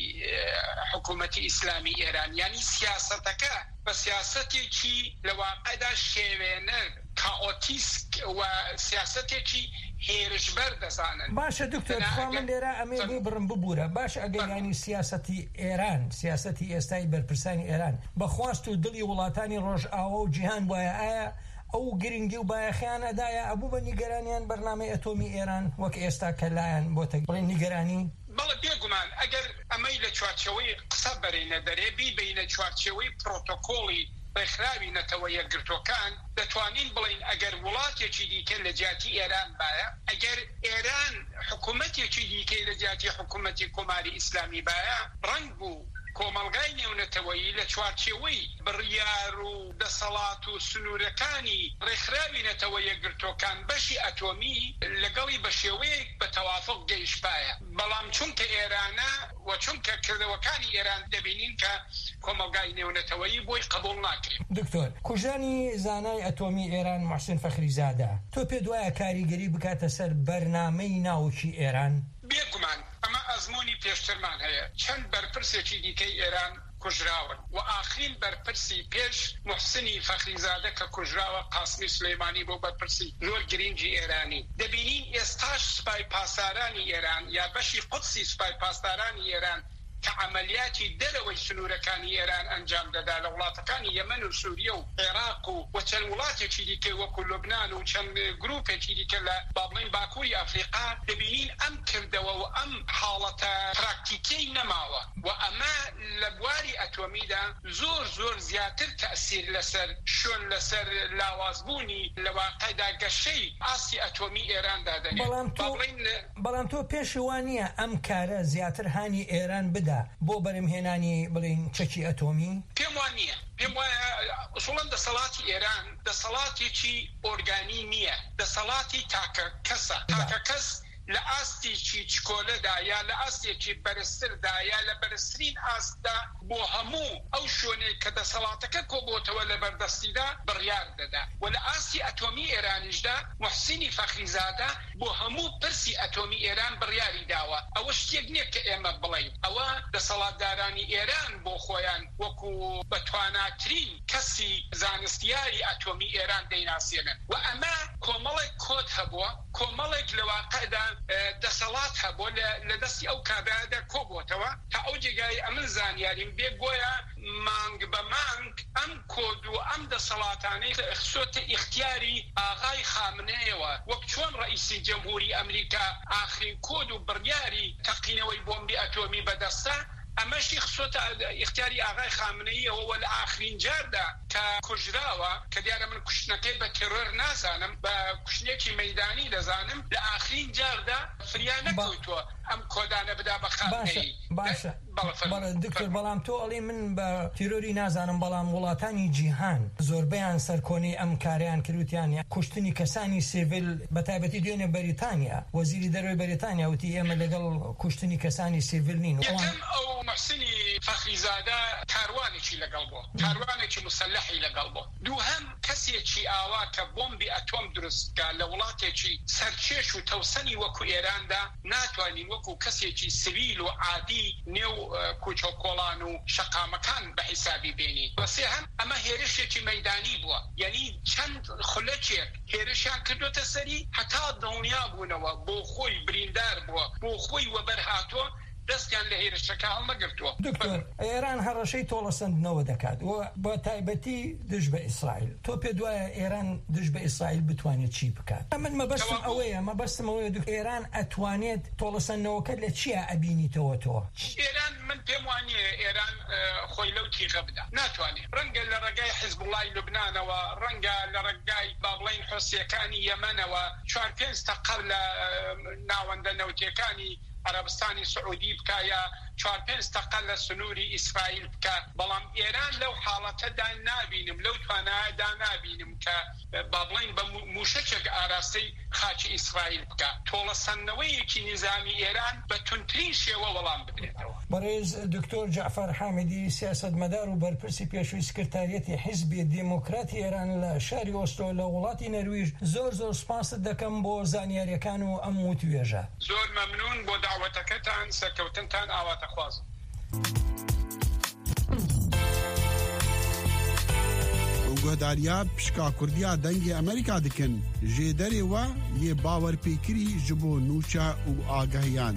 S19: حکوومەتی ئیسلامی ئێران، یعنی سیاسەتەکە بە سیاسەتێکی لە واقعدا شێوێنە کاۆتیسک و سیاسەتێکی هێرشبەر دەزانن.
S18: باشە دکتۆر، من لێرە ئەمێ بڕم ببوورە. باش ئەگەیانی سیاسەتی ئێران، سیاسەتی ئێستای بەرپرسانی ئێران بەخواست و دڵی وڵاتانی ڕۆژئاوا و جیهان بواە، ئایا ئەو گرنگی و بایەخیانەدایە ئەبوو بە نیگەرانیان بەرنامەی ئەتۆمی ئێران وەک ئێستا کە لایەن بۆتە بڵێن نیگەرانی؟
S19: بەڵێ بێگومان ئەگەر ئەمەی لە چوارچەوەی قسە بەرینە دەرێ بیبینە چوارچەوەی پرۆتۆکۆڵی ڕێکخراوی نەتەوە یەکگرتوەکان، دەتوانین بڵین ئەگەر وڵاتێکی دیکە لە جیاتی ئێران باە، ئەگەر ئێران حکوومەتێکی دیکەی لە جیاتی حکوومەتی کۆماری ئیسلامی باە، ڕەنگ بوو کۆمەلگای نێونەتەوەیی لە چوارچێوەی بڕیار و دەسەڵات و سنوورەکانی ڕێکخراوی نەتەوە یەکگرتوەکان بەشی ئەتۆمی لەگەڵی بە شێوەیەک بە تەوافق گەیشتایە. بەڵام چونکە ئێرانە و چونکە کردەوەکانی ئێران دەبینین کە کۆمەلگای نێونەتەوەیی بۆی قبول ناکرێت.
S18: دکتۆر، کوژانی زانای ئەتۆمی ئێران محسن فەخریزادە، تۆ پێ دوایە کاریگەری بکاتە سەر بەرنامەی ناوکی ئێران؟
S19: بێگومان ئەمە ئەزمموی پێشترمان هەیە. چەند بەرپرسێکی دیکەی ئێران کوژراون و ئاخرین بەرپرسی پێش محسنی فەخریزادە کە کوژراوە قاسمی سلەیمانی بۆ بەرپرسی زۆر گرنگی ئێرانی. دەبینین ئێستاش سوپای پاسدارانی ئێران یا بەشی قودسی سوپای پاسدارانی ئێران کە عملیاتی دەرەوەی سنوورەکانی ئێران ئەنجام دەدا لە وڵاتەکانی یەمەن و سووریە و عێراق و چەند وڵاتێکی دیکە وەکو لوبنان و چەند گروپێکی دیکە لە بابڵین باکووری ئەفریقا، دەبینین ئەم کردەوە و ئەم حاڵەتە پراکتیکەی نەماوە و ئەمە لە بواری ئەتۆمیدا زۆر زیاتر تەئسیر لەسەر شۆن لەسەر لاوازبوونی لە واقعدا گەشەی ئاسی ئەتۆمی ئێراندا دەنێت.
S18: بەڵام تۆ پێشوان نییە ئەم کارە زیاتر هانی ئێران بدا بۆ بەرهێنانی بڵین چەکی ئەتۆمی؟
S19: پێم وان نییە. پێم وایە ئوسوڵەن دەسەڵاتی ئێران دەسەڵاتێکی ئۆرگانی نییە، دەسەڵاتی تاکە کەسە. تاکە کەس لە ئاستێکی چکۆلەدا یا لە ئاستێکی بەرزتردا یا لە بەرزترین ئاستدا بۆ هەموو ئەو شوێنێک کە دەسەڵاتەکە کۆبۆتەوە لە بەردەستیدا بڕیار دەدا و لە ئاستی ئەتۆمی ئێرانیشدا محسینی فەخریزادە بۆ هەموو پرسی ئەتۆمی ئێران بڕیاری داوە. ئەوە شتێک نییە کە ئێمە بڵین، ئەوە دەسەڵاتدارانی ئێران بۆ خۆیان وەکو بەتواناترین کەسی زانستیاری ئەتۆمی ئێران دەیناسێنن و ئەمە کۆمەڵێک کۆت هەبووە، کۆمەڵێک لە واقعدا دەسەڵات هەبوو لە دەستی ئەو کابرادا کۆبووتەوە تا ئەو جێگای ئەمن زانیاریم بێ گۆیە مانگ بە مانگ ئەم کۆد و ئەم دەسەڵاتانەی خسۆتە ئیختیاری ئاغای خامنەیەوە، وەک چۆن ڕئیسی جەمهوری ئەمریکا ئاخرین کۆد و بڕیاری تەقینەوەی بۆمبی ئەتۆمی بەدەستە، ئەمەشی خسۆتە ئیختیاری ئاغای خامنەیەوە لە ئاخرین جاردا کە کوژراوە، کە دیارە من کوشتنەکەی بە تێرۆر نازانم، بە کوشتنێکی مەیدانی دەزانم، لە ئاخرین جاردا فریان نەکەوتووە ئەم کۆدانە بدا بە خامنەی.
S18: دکتۆر بەڵام تۆ ئەڵێ من بە تیرۆری نازانم بەڵام وڵاتانی جیهان زۆربیان سەرکۆنی ئەم کاریان کردوتیان کوشتنی کەسانی سیڤیل بەتایبەتی دوێنێ بەریتانیا وەزیری دەرەوەی بەریتانیا وتی ئێمە لەگەڵ کوشتنی کەسانی سیڤیل نین.
S19: ئەو محسنی فەخریزادە کاروانێکی لەگەڵ بۆ کاروانێکی مسلحی لەگەڵ بۆ دووهەم کەسێکی ئاوا کە بۆمبی ئەتۆم دروستکە لە وڵاتێکی سەرچێش و تەوسەنی وەکو ئێراندا ناتوانین وەکو کەسێکی سیڤیل و عادی نێو کوچۆکۆڵان و شەقامەکان بە حیسابی بینین. وەسێ هەم ئەمە هێرشێکی مەیدانی بووە یعنی چەند خولەکێک هێرشیان کردوتە سەری هەتا دڵنیا بوونەوە بۆ خۆی بریندار بووە بۆ خۆی وەبەرهاتووە دەستیان لە هێرشەکە هەڵنەگرتووە.
S18: دکتۆر ئێران هەڕەشەی تۆڵەسەندنەوە دەکات و بە تایبەتی دژ بە ئیسرائیل تۆ پێ دوایە ئێران دژ بە ئیسرائیل بتوانێت چی بکات؟ من مەبەستم ئەوەیە ئێران ئەتوانێت تۆڵەسەندنەوەکە لە چیە ئەبینیتەوە تۆ؟
S19: ئێران من پێم وانیە ئێران خۆی لەو تیغە بدە ناتوانێت ڕەنگە لە ڕێگای حیزب وڵای لوبنانەوە ڕەنگە لە ڕێگای با بڵێن حوسیەکانی یەمەنەوە 4-5 تەقەڵ لە ناوەندە نەوتیەکانی عربستانی سعودی بکە یا 4-5 تەقە لە سنووری ئیسرائیل بکە بەڵام ئێران لەو حاڵەتەدا نابینم لەو توانایەدا نابینم کە با بڵێن بە موشەکێک ئاراستەی خاکی ئیسرائیل بکە تۆڵەسەندنەوەیەکی نظامی ئێران بە تونترین شێوە وەڵام بدرێتەوە.
S18: بەڕێز دکتۆر جعفەر حامدی سیاسەتمەدار و بەرپرسی پێشووی سکرتاریەتی حیزبی دیموکراتی ئێران لە شاری ئۆسلۆ لە وڵاتی نەرویژ زۆر سوپاست دەکەم بۆ زانیاریەکان و ئەم وتوێژە.
S19: زۆر مەمنون بۆ داوەتەکەتان سەرکەوتنتان ئاواتە خوازم.
S11: گۆداریا پشکا کوردیا دەنگی ئەمریکا دکن ژێدەرێ وە یێ باوەرپێکری ji bo nûça û agahiyan.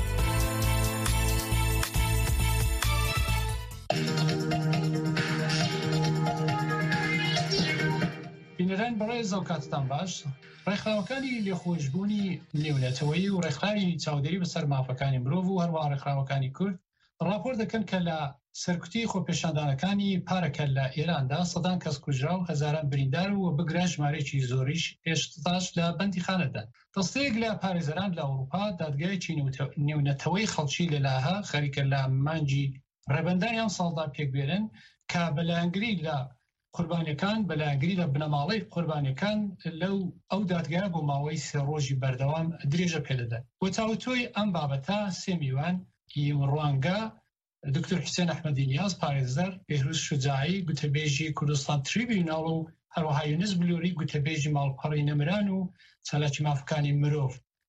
S20: بینەران بەڕێز ئەو کاتتان باش ڕێکخراوەکانی لێخۆشبوونی نێونەتەوەیی و ڕێکخراوی چاودێری بەسەر مافەکانی مرۆڤ و هەروەها ڕێکخراوەکانی کورد راپۆر دەکەن کە لە سەرکوتی خۆپێشاندانەکانی پارەکە لە ئێراندا سەدان کەس کوژرا و هەزاران بریندار و بگرە ژمارەیەکی زۆریش هێشتاش لە بەندی خانەدا. دەستەیەک لە پارێزەران لە ئەوروپا دادگایەکی نێونەتەوەی خەڵکی لەلاها خەریکە لە مانجی ڕێبەندانیان ساڵدا پێکبێنن کە بەلایەنگری لە قوربانیەکان بەلایەنگری لە بنەماڵەی قوربانیەکان لەو ئەو دادگایە بۆ ماوەی 3 ڕۆژی بەردەوام درێژە پێدەدەن. بۆ تاوتۆی ئەم بابەتە 3 میوان ڕوانگە دکتۆر حسێن ئەحمەدی نیاز پارێزەر بێهروز شجاعی گوتەبێژی کوردستان تریبیوناڵ و هەروەها یونس بلووری گوتەبێژی ماڵپەڕی نەمران و چالاکی مافەکانی مرۆڤ.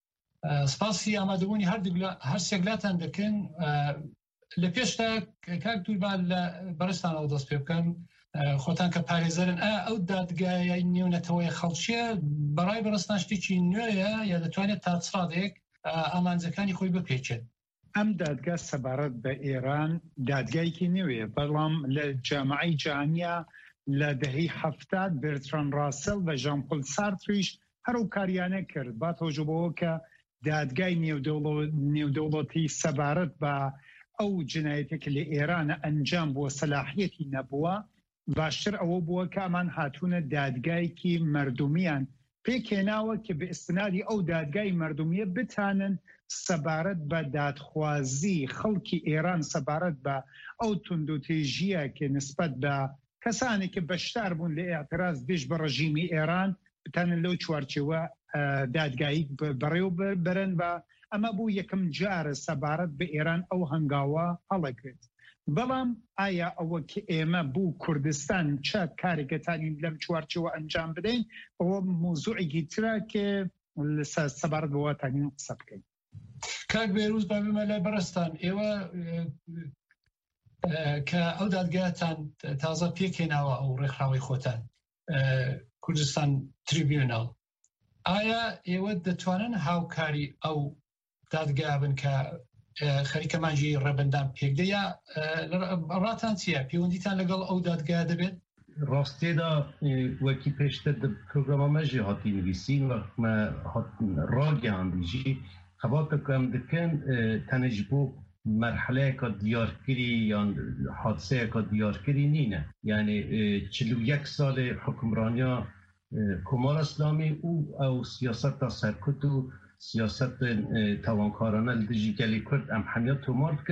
S20: سپاسی ئامادەبوونی هەر سێگلاتان دەکەن. لە پێشتا کاک دووربان لە بەرزتانەوە دەست پێ بکەم خۆتان کە پارێزەرن ئەو دادگایە نێونەتەوەی خەڵکیە بەڕای بەڕستان شتێکی نوێیە یا دەتوانێت تا چڕادێک ئامانجەکانی خۆی بپێچێت.
S21: ئەم دادگا سەبارەت بە ئێران دادگایکی نوێ بەڵام لە جامعی جانیا لە دەهەی هەفتاد بێرتران راسل و ژان پۆل سارتریش هەرو کاریانە کرد با تۆژبەوە کە دادگای نێودەوڵەتی سەبارەت بە ئەو جنایەتێک لە ئێرانە ئەنجام بووە سەلاحیەتی نەبووە باشتر ئەوە بووە کە ئەمان هاتوونە دادگایکی مردمیان پێکێناوە کە بە ئستنادی ئەو دادگای مردمیە بتانن سەبارەت بە دادخوازی خەڵکی ئێران سەبارەت بە ئەو توندوتێژیە کە نسبەت بە کەسانێکی بەشدار بوون لە ئێعتراز دژ بە ڕژیمی ئێران بتانن لەو چوارچێوە دادگایی بەڕێوە بەرن بە ئەمە بوو یەکەم جارە سەبارەت بە ئێران ئەو هەنگاوە هەڵەگرێت. بەڵام ئایا ئەوە کە ئێمە بوو کوردستان چە کارێکەتانی لەم چوارچەوە ئەنجام بدەین ئەوە موزوعێکی ترە کە سەبارەت بەواتانین قسە بکەین.
S20: کاک بێروز با بمە لای بەڕستان ئێوە کە ئەو دادگایەتان تازە پێکێناوە ئەو ڕێکخراوەی خۆتان کوردستان تریبیوناڵ ئایا ئێوە دەتوانن هاوکاری ئەو دادگا بن کە خەریکە مانجی ڕێبەندان پێکدەیە ڕاتان چییە پەیوەندیتان لەگەڵ ئەو دادگا دەبێت؟
S22: ڕاستێدا وەکی پێشتر پرۆگرامەژی هاتی نویسین وەکمە ڕاگەاندیژی خەباتەکەم دکەن تەنەژ بۆ مەرحەلەیەکە دیارکری یان حادسەیەکە دیارکری نینە یعنی 41 ساڵی حکمرانیا کۆمار ئەسلامی و ئەو سیاسەتە سەرکوت و سیاست تاوانکارانە لە دژی گەلی کورد ئەم هەمیە تۆمار بکەن و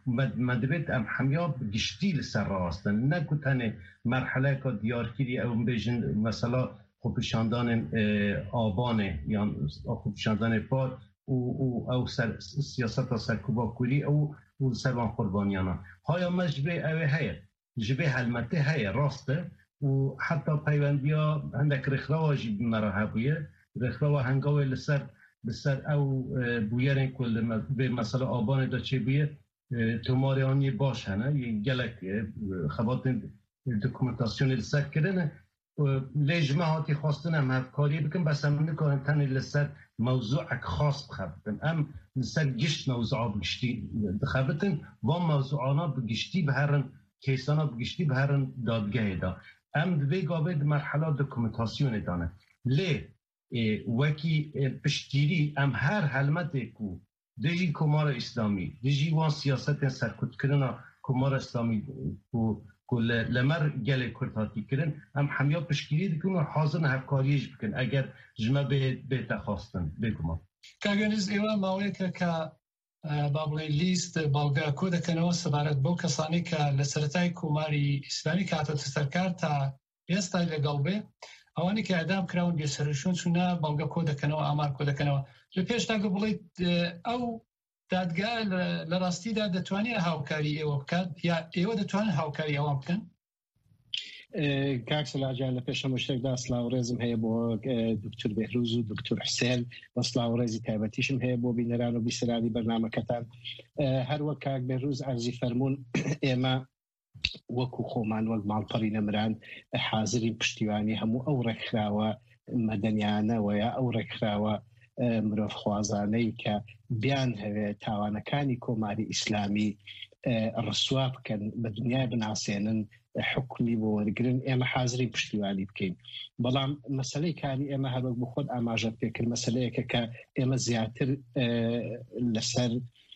S22: مدبت ام حمیاب گشتی لسر راستن نکو تنه مرحله که دیار کری او بیجن مثلا خوبشاندان آبانه یا خوبشاندان پار او سیاست سرکوبا کلی او سروان قربانیانا هایا مجبه اوه هیا جبه حلمته هیا راسته و حتی پیوندیا هندک رخلاوه جی مرحبیه رخلاوه هنگاوه لسر او بویرین کل به مثلا آبانه دا چه بیه توماری آنی باش هنه یه گلک خبات دکومنتاسیون لسر کرنه لیجمه هاتی خواستن هم هفکاری بکن بس هم نکنن تنی لسر موضوع خاص بخبتن ام لسر گشت موضوع بگشتی بخبتن و موضوعانا بگشتی بهرن کیسانا بگشتی بهرن دادگاه دا ام دوی گابه مرحله دکومنتاسیون دانه لی وکی پشتیری ام هر حلمت کو دیجی کمار اسلامی دیجی وان سیاست سرکت کرنا کمار اسلامی کو لمر گل کرتاتی کرن ام همیا پشتیری دکن و حاضر هفکاریش بکن اگر جمع به تخواستن بگم
S20: کاغنز ایوان ماوی که بابلی لیست بالگا کود کنوا سبارت بو کسانی که لسرتای کماری اسلامی که حتی تسرکار تا بیستای لگلبه اوانی که اعدام کراون بیسرشون چونه بالگا کود کنوا آمار کود کنوا لپیش تاگو بلیت او دادگاه لراستی دا دتوانی هاوکاری ایوه بکد یا ایوه دتوانی هاوکاری ایوه بکن؟
S1: کاک سلاجان لپیش مشترک دا اصلاح و رزم هیا بو دکتر بهروز و دکتر حسین اصلاح و رزی تایبتیشم هیا بو بینران و بیسرانی برنامه کتان هر وقت کاک بهروز عرضی فرمون ایما وەکو خۆمان وەک ماڵپەڕی نەمران حاضرین پشتیوانی هەموو ئەو ڕێکخراوە مەدەنیانەوەیە ئەو ڕێکخراوە مرۆڤ خوازانەی کە بیان هەوێت تاوانەکانی کۆماری ئیسلامی ڕسوا بکەن بە دنیای بناسێنن حکمی بۆ وەرگرن ئێمە حاضرین پشتیوانی بکەین بەڵام مەسەلەی کاری ئێمە هەروەک بۆ خۆت ئاماژە پێکرد مەسەلەیەکە کە ئێمە زیاتر لەسەر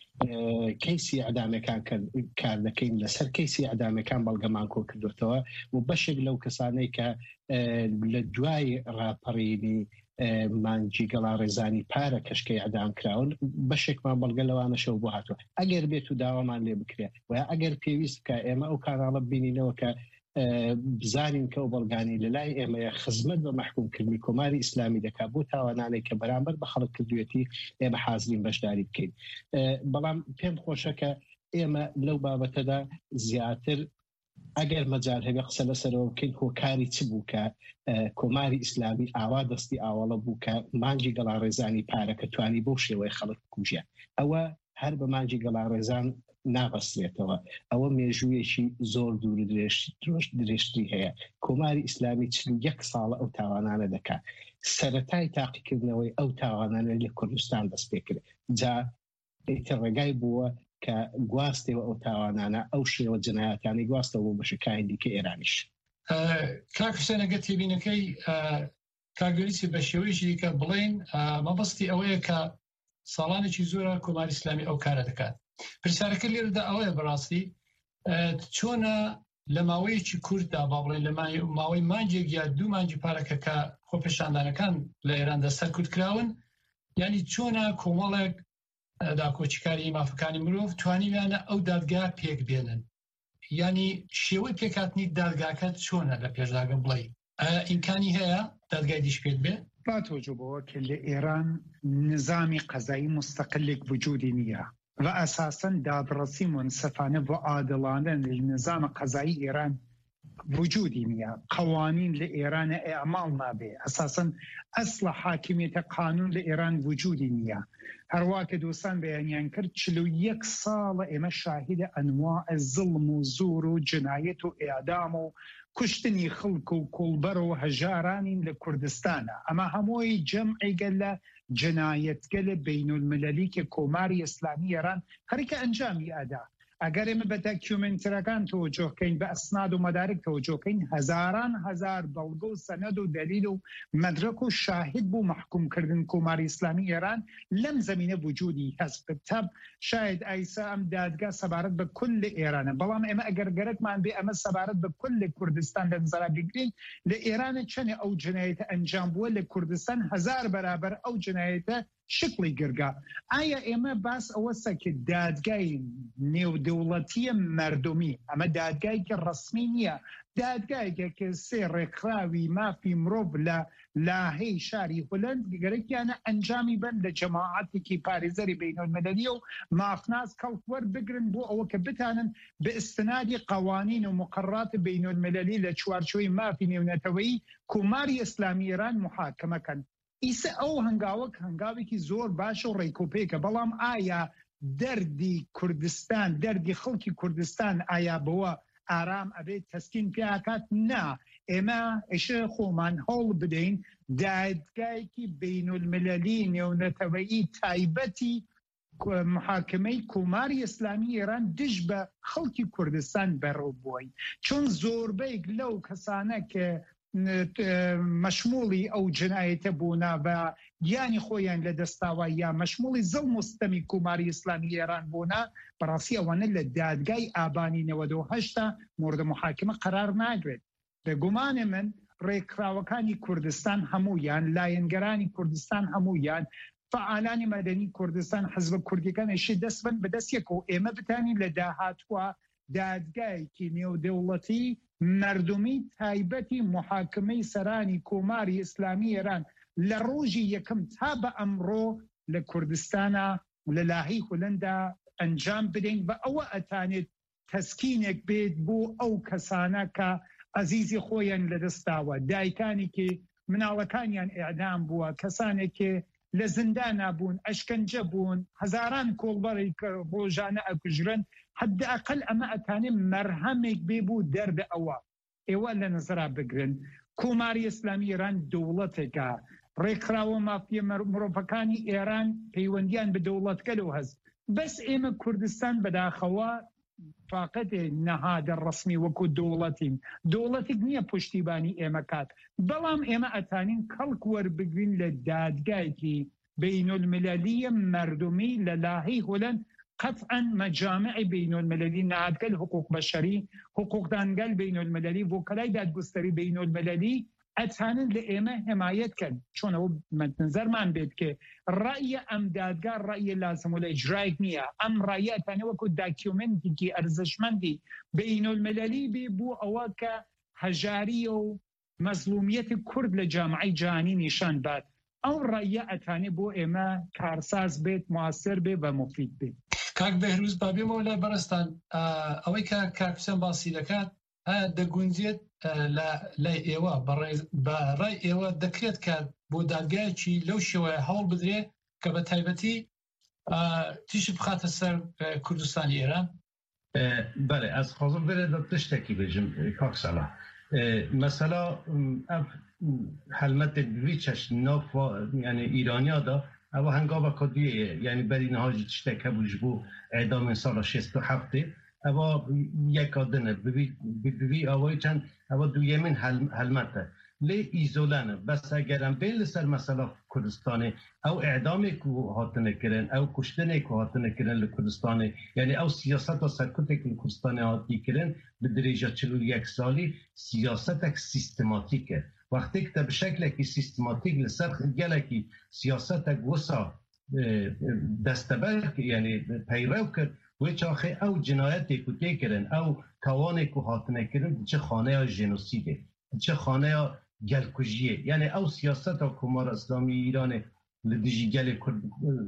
S1: کەیسی ئەعدامەکان کار دەکەین لەسەر کەیسی ئەعدامەکان بەڵگەمان کۆ کردوتەوە و بەشێک لەو کەسانەی کە لە دوای ڕاپەڕینی مانجی گەڵا ڕێزانی پارە کەشکەی ئەعدام کراون بەشێکمان بەڵگە لەوانەشەو بۆ هاتووە ئەگەر بێت و داوامان لێ بکرێ و ئەگەر پێویست کە ئێمە ئەو کاناڵە ببینینەوە کە بزانین کە ئەو بەڵگانی لەلای ئێمەیە خزمەت بە مەحکومکردنی کۆماری ئیسلامی دەکات بۆ تاوانانێک کە بەرامبەر بە خەڵک کردوێتی ئێمە حاضرین بەشداری بکەین بەڵام پێم خۆشە کە ئێمە لەو بابەتەدا زیاتر ئەگەر مەجال هەبێ قسە لەسەرەوە بکەین هۆکاری چ بوو کە کۆماری ئیسلامی ئاوا دەستی ئاوەڵە بوو کە مانجی گەڵا ڕێزانی پارەکە توانی بۆ شێوەی خەڵک کوژە ئەوە هەر بە مانجی گەڵا ڕێزان نابەستێتەوە ئەوە مێژوویەکی زۆر دوور درێژتری هەیە کۆماری ئیسلامی 41 ساڵە ئەو تاوانانە دەکات سەرەتای تاقیکردنەوەی ئەو تاوانانە لە کوردستان دەست پێ کرد جا ڕێگای بووە کە گواستەوە ئەو تاوانانە ئەو شێوە جنایەتانی گواستەوە بۆ بەشەکانی دیکە ئێرانیش
S20: کاک حوسێنەگە تێبینەکەی کاگەریسی بە شێوەیەکی کە بڵێن مەبەستی ئەوەیە کە ساڵانێکی زۆرە کۆماری ئیسلامی ئەو کارە دەکات پرسیارەکە لێرەدا ئەوەیە بەڕاستی چۆنە لە ماوەیەکی کوورتدا با بڵێن لە ماوەی مانجێک یا دوو مانجی پارەکە کە خۆپێشاندانەکان لە ئێراندا سەرکوت کراون یعنی چۆنە کۆمەڵێک داکۆچیکاری مافەکانی مرۆڤ توانیویانە ئەو دادگا پێک بێنن ینی شێوەی پێکاتنی دادگاکە چۆنە لە پێشداگەم بڵێ ئیمکانی هەیە دادگای دیش پێک بێ
S21: باتۆجو بەوە کە لە ئێران نظامی قەزایی مستەقلێک وجودی نییە و ئەساساً دادڕەسی منسەفانە بۆ عادڵانە لە نظامە قەزایی ئێران وجودی نییە قوانین لە ئێرانە ئەعمال نابێ ئەساساً ئەسڵە حاکمیەتە قانون لە ئێران وجودی نییە هەروواکە دووسان بەیانیان کرد 41 ساڵە ئێمە شاهدە ئەنواع زڵم و زۆر و جنایەت و ئێعدام و کوشتنی خەڵک و کۆڵبەر و هەژارانین لە کوردستانە ئەمە هەمووی جەمعیگە لە جنایەتگە لە بینولملەلی کە کۆماری ئیسلامی ئێران خەریکە ئەنجامی ئەدا ئەگەر ئێمە بە داکیومنتەرەکان تەوەجۆکەین بە ئەسناد و مەدارک تەوەجۆکەین هەزاران هەزار بەڵگە و سەنەد و دەلیل و مەدرک و شاهد بوو مەحکومکردن کۆماری ئیسلامی ئێران لەم زەمینە وجودی هەست بتەب شاید ئایسا ئەم دادگا سەبارەت بە کل ئێرانە بەڵام ئێمە ئەگەر گەرەکمان بێ ئەمە سەبارەت بە کل کوردستان لە نزەرا بگرین لە ئێرانە چەنە ئەو جنایەتە ئەنجام بووە لە کوردستان 1000 بەرابەر ئەو جنایەتە شکلی گرگا ئایا ئێمە باس ئەوەسە کە دادگای نێودەوڵەتیە مردمی ئەمە دادگایکە ڕسمی نییە دادگایکە کە سێ ڕێکخراوی مافی مرۆڤ لە لاهەی شاری هۆلند گەرەکیانە ئەنجامی بن لە جەماعەتێکی پارێزەری بینەلمەلەلیە و مافناز کەڵکوەر بگرن بۆ ئەوە کە بتانن بە ئستنادی قوانین و مقررات بینەلمەلەلی لە چوارچۆی مافی نێونەتەوەیی کۆماری ئیسلامی ئێران محاکەمەکەن ئیسە ئەو هەنگاوێکی زۆر باشە و ڕێکۆپێکە بەڵام ئایا دەردی کوردستان دەردی خەڵکی کوردستان ئایا بەوە ئارام ئەبێت تەسکین پیاکات نا ئێمە ئێشە خۆمان هەوڵ بدەین دادگایەکی بینولمەلەلی نێونەتەوەیی تایبەتی محاکمەی کۆماری ئیسلامی ئێران دژ بە خەڵکی کوردستان بەڕێو بووین چۆن زۆربەیەک لەو کەسانە کە مەشموڵی ئەو جنایەتە بوونا بە گیانی خۆیان لە دەستاوە یا مەشموڵی زەڵ مستەمی کۆماری ئیسلامی ئێران بوونا بەڕاستی ئەوانە لە دادگای ئابانی 98 مورد محاکمە قرار ناگرێت بەگومانێ من ڕێکخراوەکانی کوردستان هەموویان لایەنگەرانی کوردستان هەموویان فعالانی مەدەنی کوردستان حزب کوردیەکان ئێشی دەست بن بەدەستێک و ئێمە بتانین لە داهاتووە دادگایەکی نێودەوڵەتی مردمی تایبەتی محاکمەی سەرانی کۆماری ئیسلامی ئێران لە ڕۆژی یەکەم تا بە ئەمڕۆ لە کوردستانە لە لاهەی هۆلەندا ئەنجام بدەین بە ئەوە ئەتانێت تەسکینێک بێت بۆ ئەو کەسانە کە عەزیزی خۆیان لەدەستاوە دایکانێکی مناڵەکانیان ئێعدام بووە کەسانێکی لە زندانە بوون ئەشکەنجە بوون هەزاران کۆڵبەڕی ڕۆژانە ئەکوژرن حداقل ئەمە ئەتانێت مەرهەمێک بێ بوو دەردە ئەوە ئێوە لە نەزرا بگرن کۆماری ئیسلامی ئێران دەوڵەتێکە ڕێکخراوە مافیە مرۆڤەکانی ئێران پەیوەندیان بە دەوڵەتگەلەوە هەست بەس ئێمە کوردستان بەداخەوە فاقەتێ نەهادە ڕسمی وەکو دەوڵەتێک نییە پشتیبانی ئێمە کات بەڵام ئێمە ئەتانین کەڵک وەربگرین لە دادگایەکی بینولمەلەلیە مردمی لە لاهەی هۆلەند قطعا مجامع بینولمەلەلی نهادگەل حقوق بەشەری حقوقدانگەل بینولمەلەلی وەکەلای دادگستەری بینولمەلەلی ئەتانن لە ئێمە حمایەتکەن چۆنەوە نظرمان بێت کە ڕایە ئەم دادگا ڕایە لازم و لە ئیجرایەک نییە ئەم ڕایە ئەتانێ وەکو داکیومنتێکی ئەرزشمەندی بینولمەلەلی بێ بۆ ئەوە کە هەژاریە و مەزلومیەتی کورد لە جامعەی جیهانی نیشان بات ئەو ڕایە ئەتانێ بۆ ئێمە کارساز بێت مواسر بێ بە مفید بێت
S20: کاک بەهروز بابێمەوە لای بەڕستان ئەوەی کە کاکسێن باسی دەکات دەگونجێت لای ئێوە بە ڕای ئێوە دەکرێت کە بۆ دادگایەکی لەو شێوەیە هەوڵ بدرێ کە بە تایبەتی تیشی بخاتە سەر کوردستانی ئێران
S22: بەڵێ ئەس خۆزم بێت تشتێکی بێژم کاکسەلا مەسەلا ئەف هەلمەتێک دوی چەشن ناف یعنی ئیرانیادا ئەوە هەنگاوە کۆدیەیە یعنی بەری نەهاجی تشتێک هەبووش بۆ ئێدامی ساڵە 67 ئەوە یەکادنە ببی ئەوەی چەند ئەوە دوویەمین هەلمەتە لێ ئیزۆلانە بەس ئەگەرم بێ لەسەر مەسەلا کوردستانی ئەو ئێعدامێک و هاتنەکردن ئەو کوشتنێک و هاتنەکردن لە کوردستانی یعنی ئەو سیاسەتە سەرکوتێک لە کوردستانی هاتیکردن بە درێژە 41 ساڵی سیاسەتێک سیستماتیکە وەختێک تە بشەکلێکی سیستماتیک لەسەر گەلێکی سیاسەتێک وسا دەستەبەر یعنی پەیڕەو کرد وێچاخێ ئەو جنایەتێک و تێکردن ئەو تاوانێک و هاتنەکردن چه خانەیە ژێنۆسیدێ چه خانەیە گەلکوژیە یعنی ئەو سیاسەتە کۆمارە ئیسلامی ئیرانێ لە دژی گەلێ کورد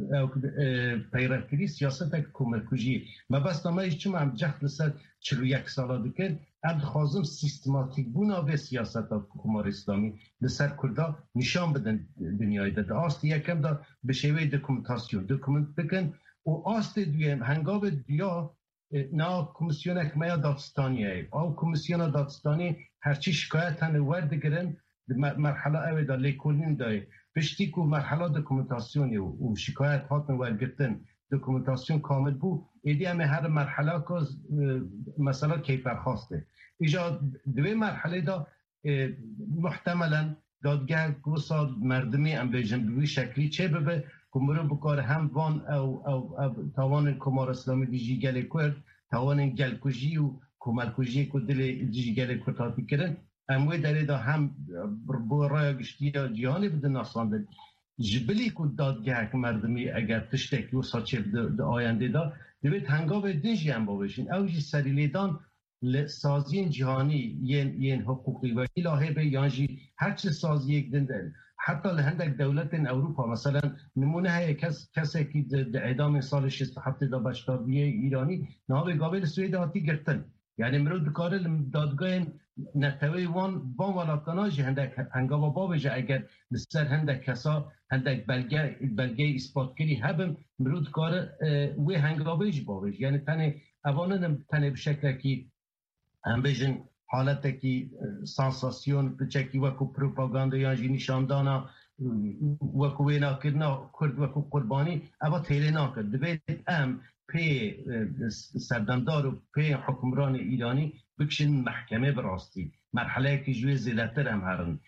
S22: پەیڕەوکردی سیاسەتێک کۆمەرکوژیە مەبەستەمەی چما ئەم جەخت لەسەر 41 ساڵە دکرد ئەم دخوازم سیستماتیک بوونا بێ سیاسەتە کۆمارە ئیسلامی لەسەر کووردا نیشان بدەن دنیایدا ئاستی یەکەمدا بە شێوەی دۆکومنتاسیۆن دۆکومنت بکەن و ئاستی دوێم هەنگاوێ دویا نا کۆمیسیۆنێک دادستانیایە ئەو کۆمیسیۆنە دادستانی هەرچی شکایەت هەنە وەردەگرن مەرحەلە ئەوێدا لێکۆڵینیندایە پشتی و مەرحەلە دۆکومنتاسیۆنی و شکایەت هاتن وەرگرتن دۆکومنتاسیۆن کامل بوو ئێدی ئەمێ هەر مەرحەلە کۆز مەسەلە کەیفەرخواستێ ئیجا دوێ مەرحەلەیدا محتەمەلاً دادگاه گوسا مردمی ئەم بێژن بوی شەکلی چێ ببێ کمرو بکار هم وان او تاوان کمار اسلامی دیجی گله کرد تاوان گل کجی و کمر کجی کو دل دیجی گله کردی کردن اموی داره دا هم برای گشتی جهانی بدن ناسانده جبلی که دادگاه مردمی اگر تشتکی و ساچه آینده دا دوید هنگاو دنجی هم باوشین اوجی سریلیدان سازی جهانی ین حقوقی و الهه به یانجی هرچه سازی یک دنده حتی لهندک دولت اروپا مثلا نمونه های کسی که اعدام سال 67 دا بشتابیه ایرانی نهاوی گاویل سوید آتی گرتن یعنی مرود بکاره دادگاه نتوی وان ولاتاناجی هندک هنگاوا باوجه اگر لسر هندک کسا هندک بلگه اثبات کری هبم مرود کاره وی هنگاویج باوجه یعنی اوانه تنه بشکل که هم بیشن حالت که سانساسیون بچکی وکو پروپاگاندا یا جی نشاندانا وکو وینا کرنا کرد وکو قربانی اما تیره ناکرد دوید ام پی سردمدار و پی حکمران ایرانی بکشن محکمه براستی مرحله که جوی زیلتر هم هرن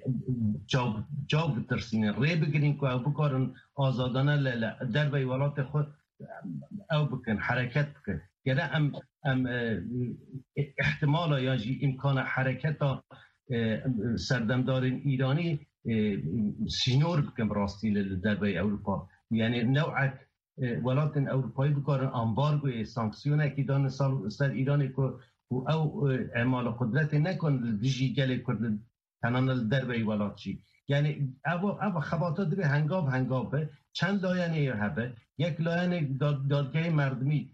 S22: جاو بترسینن ری بگیرین که او بکارن آزادانه در بیوالات خود او بکن حرکت بکن یعنی ام احتمال یا جی امکان حرکت سردمدار ایرانی سینور بکن براستی در بی اروپا یعنی نوع ولات اروپایی بکارن امبارگو سانکسیونه که دان سر ایرانی که او اعمال قدرت نکن دیجی گل کرد تنان در بی ولات چی یعنی او خباتات به هنگاب چند لایه هبه یک لایه دادگاه مردمی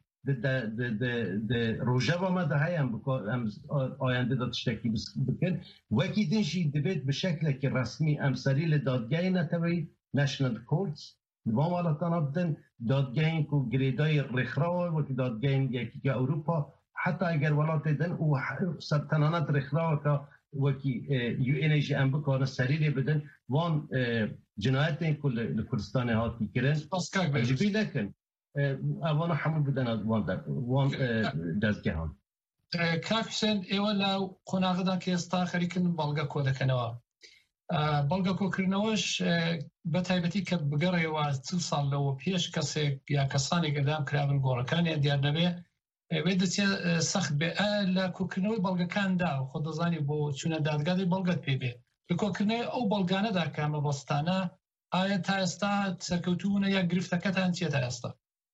S22: ده روژه آمده هم آینده داد تشتکی بکن وکی دنشی دوید به شکل که رسمی امسری دادگاه نتوید نشنل کورتس دوام آلاتانا بدن دادگاه که گریدای رخرا و که دادگاه یکی که اروپا حتی اگر ولات دن و سرطنانت رخرا که وکی یو انیجی ام بکار سریری بدن وان جنایت این که لکردستان هاتی کرن جبی لکن اوان همون بدن وان دزگه هم
S20: کاک حسین ایوه لاو قناغدان که استا خریکن بلگا کودکنوا بلگا کودکنواش بەتایبەتی کە بگەڕێەوە 40 ساڵ لەوە پێش کەسێک یا کەسانی گەدام کرابن گۆڕەکانیان دیار نەبێ وێ دەچێت سەخت بێ لە کۆکردنەوەی بەڵگەکاندا و خۆ دەزانی بۆ چوونە دادگای بەڵگەت پێ بێ لە کۆکردنەوەی ئەو بەڵگانەدا کامە بەستانە ئایا تا ئێستا سەرکەوتوونە یا گرفتەکەتان چیە تا ئێستا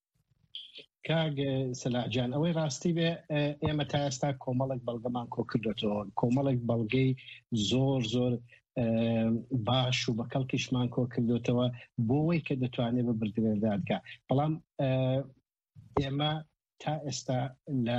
S1: کاگ سەلاحجان ئەوەی ڕاستی بێ ئێمە تا ئێستا کۆمەڵێک بەڵگەمان کۆکردێتەوە کۆمەڵێک بەڵگەی زۆر باش و بە کەڵکیشمان کۆ کردوتەوە بۆەوەی کە دەتوانێت ببردنێ دادگا بەڵام ئێمە تا ئێستا لە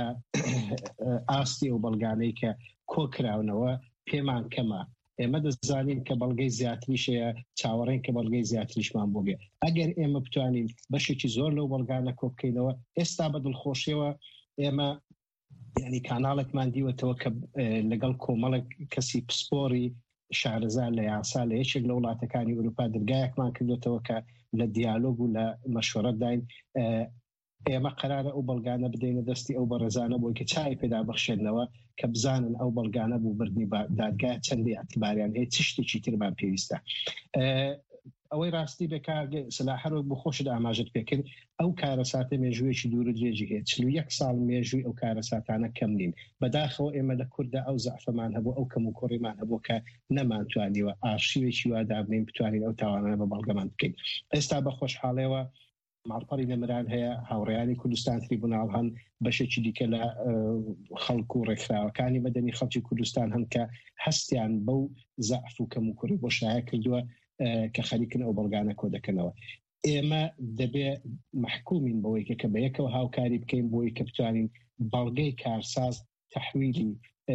S1: ئاستی و بەڵگانەی کە کۆکراونەوە پێمان کەمە ئێمە دەزانین کە بەڵگەی زیاتریشەیە چاوەڕێن کە بەڵگەی زیاتریشمان بۆ بێ ئەگەر ئێمە بتوانین بەشێکی زۆر لەو بەڵگانە کۆ بکەینەوە ئێستا بە دڵخۆشیەوە ئێمە یعنی کاناڵێکمان دیوەتەوە کە لەگەڵ کۆمەڵێک کەسی پسپۆری شارەزار لە یاسا لە یەکێک لە وڵاتەکانی ئەوروپا دەرگایەکمان کردوێتەوە کە لە دیالۆگ و لە مەشوەرەت داین ئێمە قەرارە ئەو بەڵگانە بدەینە دەستی ئەو بەڕێزانە بۆی کە چای پێدا بەخشێنەوە کە بزانن ئەو بەڵگانە بوو بردنی دادگای چەندی ئەتیباریان هەیە چ شتێکی ترمان پێویستە ئەوەی ڕاستی بێکار سلاحەرۆک بۆ خۆشت ئاماژت پێکرد ئەو کارەساتە مێژوویەکی دوور و درێژی هەیە 41 ساڵ مێژووی ئەو کارەساتانە کەم نین بەداخەوە ئێمە لە کووردا ئەو زەعفەمان هەبوو ئەو کەم و کۆڕیمان هەبوو کە نەمانتوانیوە ئارشیوێکی وا دابنین بتوانین ئەو تاوانانە بە بەڵگەمان بکەین ئێستا بە خۆشحاڵیەوە ماڵپەڕی نەمران هەیە هاوڕێیانی کوردستان تریبوناڵ هەن بەشێکی دیکە لە خەڵکو و ڕێکخراوەکانی مەدەنی خەڵکی کوردستان هەن کە هەستیان بەو زەعف و کەم و کوڕی بۆ شایە کردووە کە خەریکن ئەو بەڵگانە کۆ دەکەنەوە ئێمە دەبێ محکومین بەوەی کە بە یەکەوە هاوکاری بکەین بۆی کە بتوانین بەڵگەی کارساز تەحویلی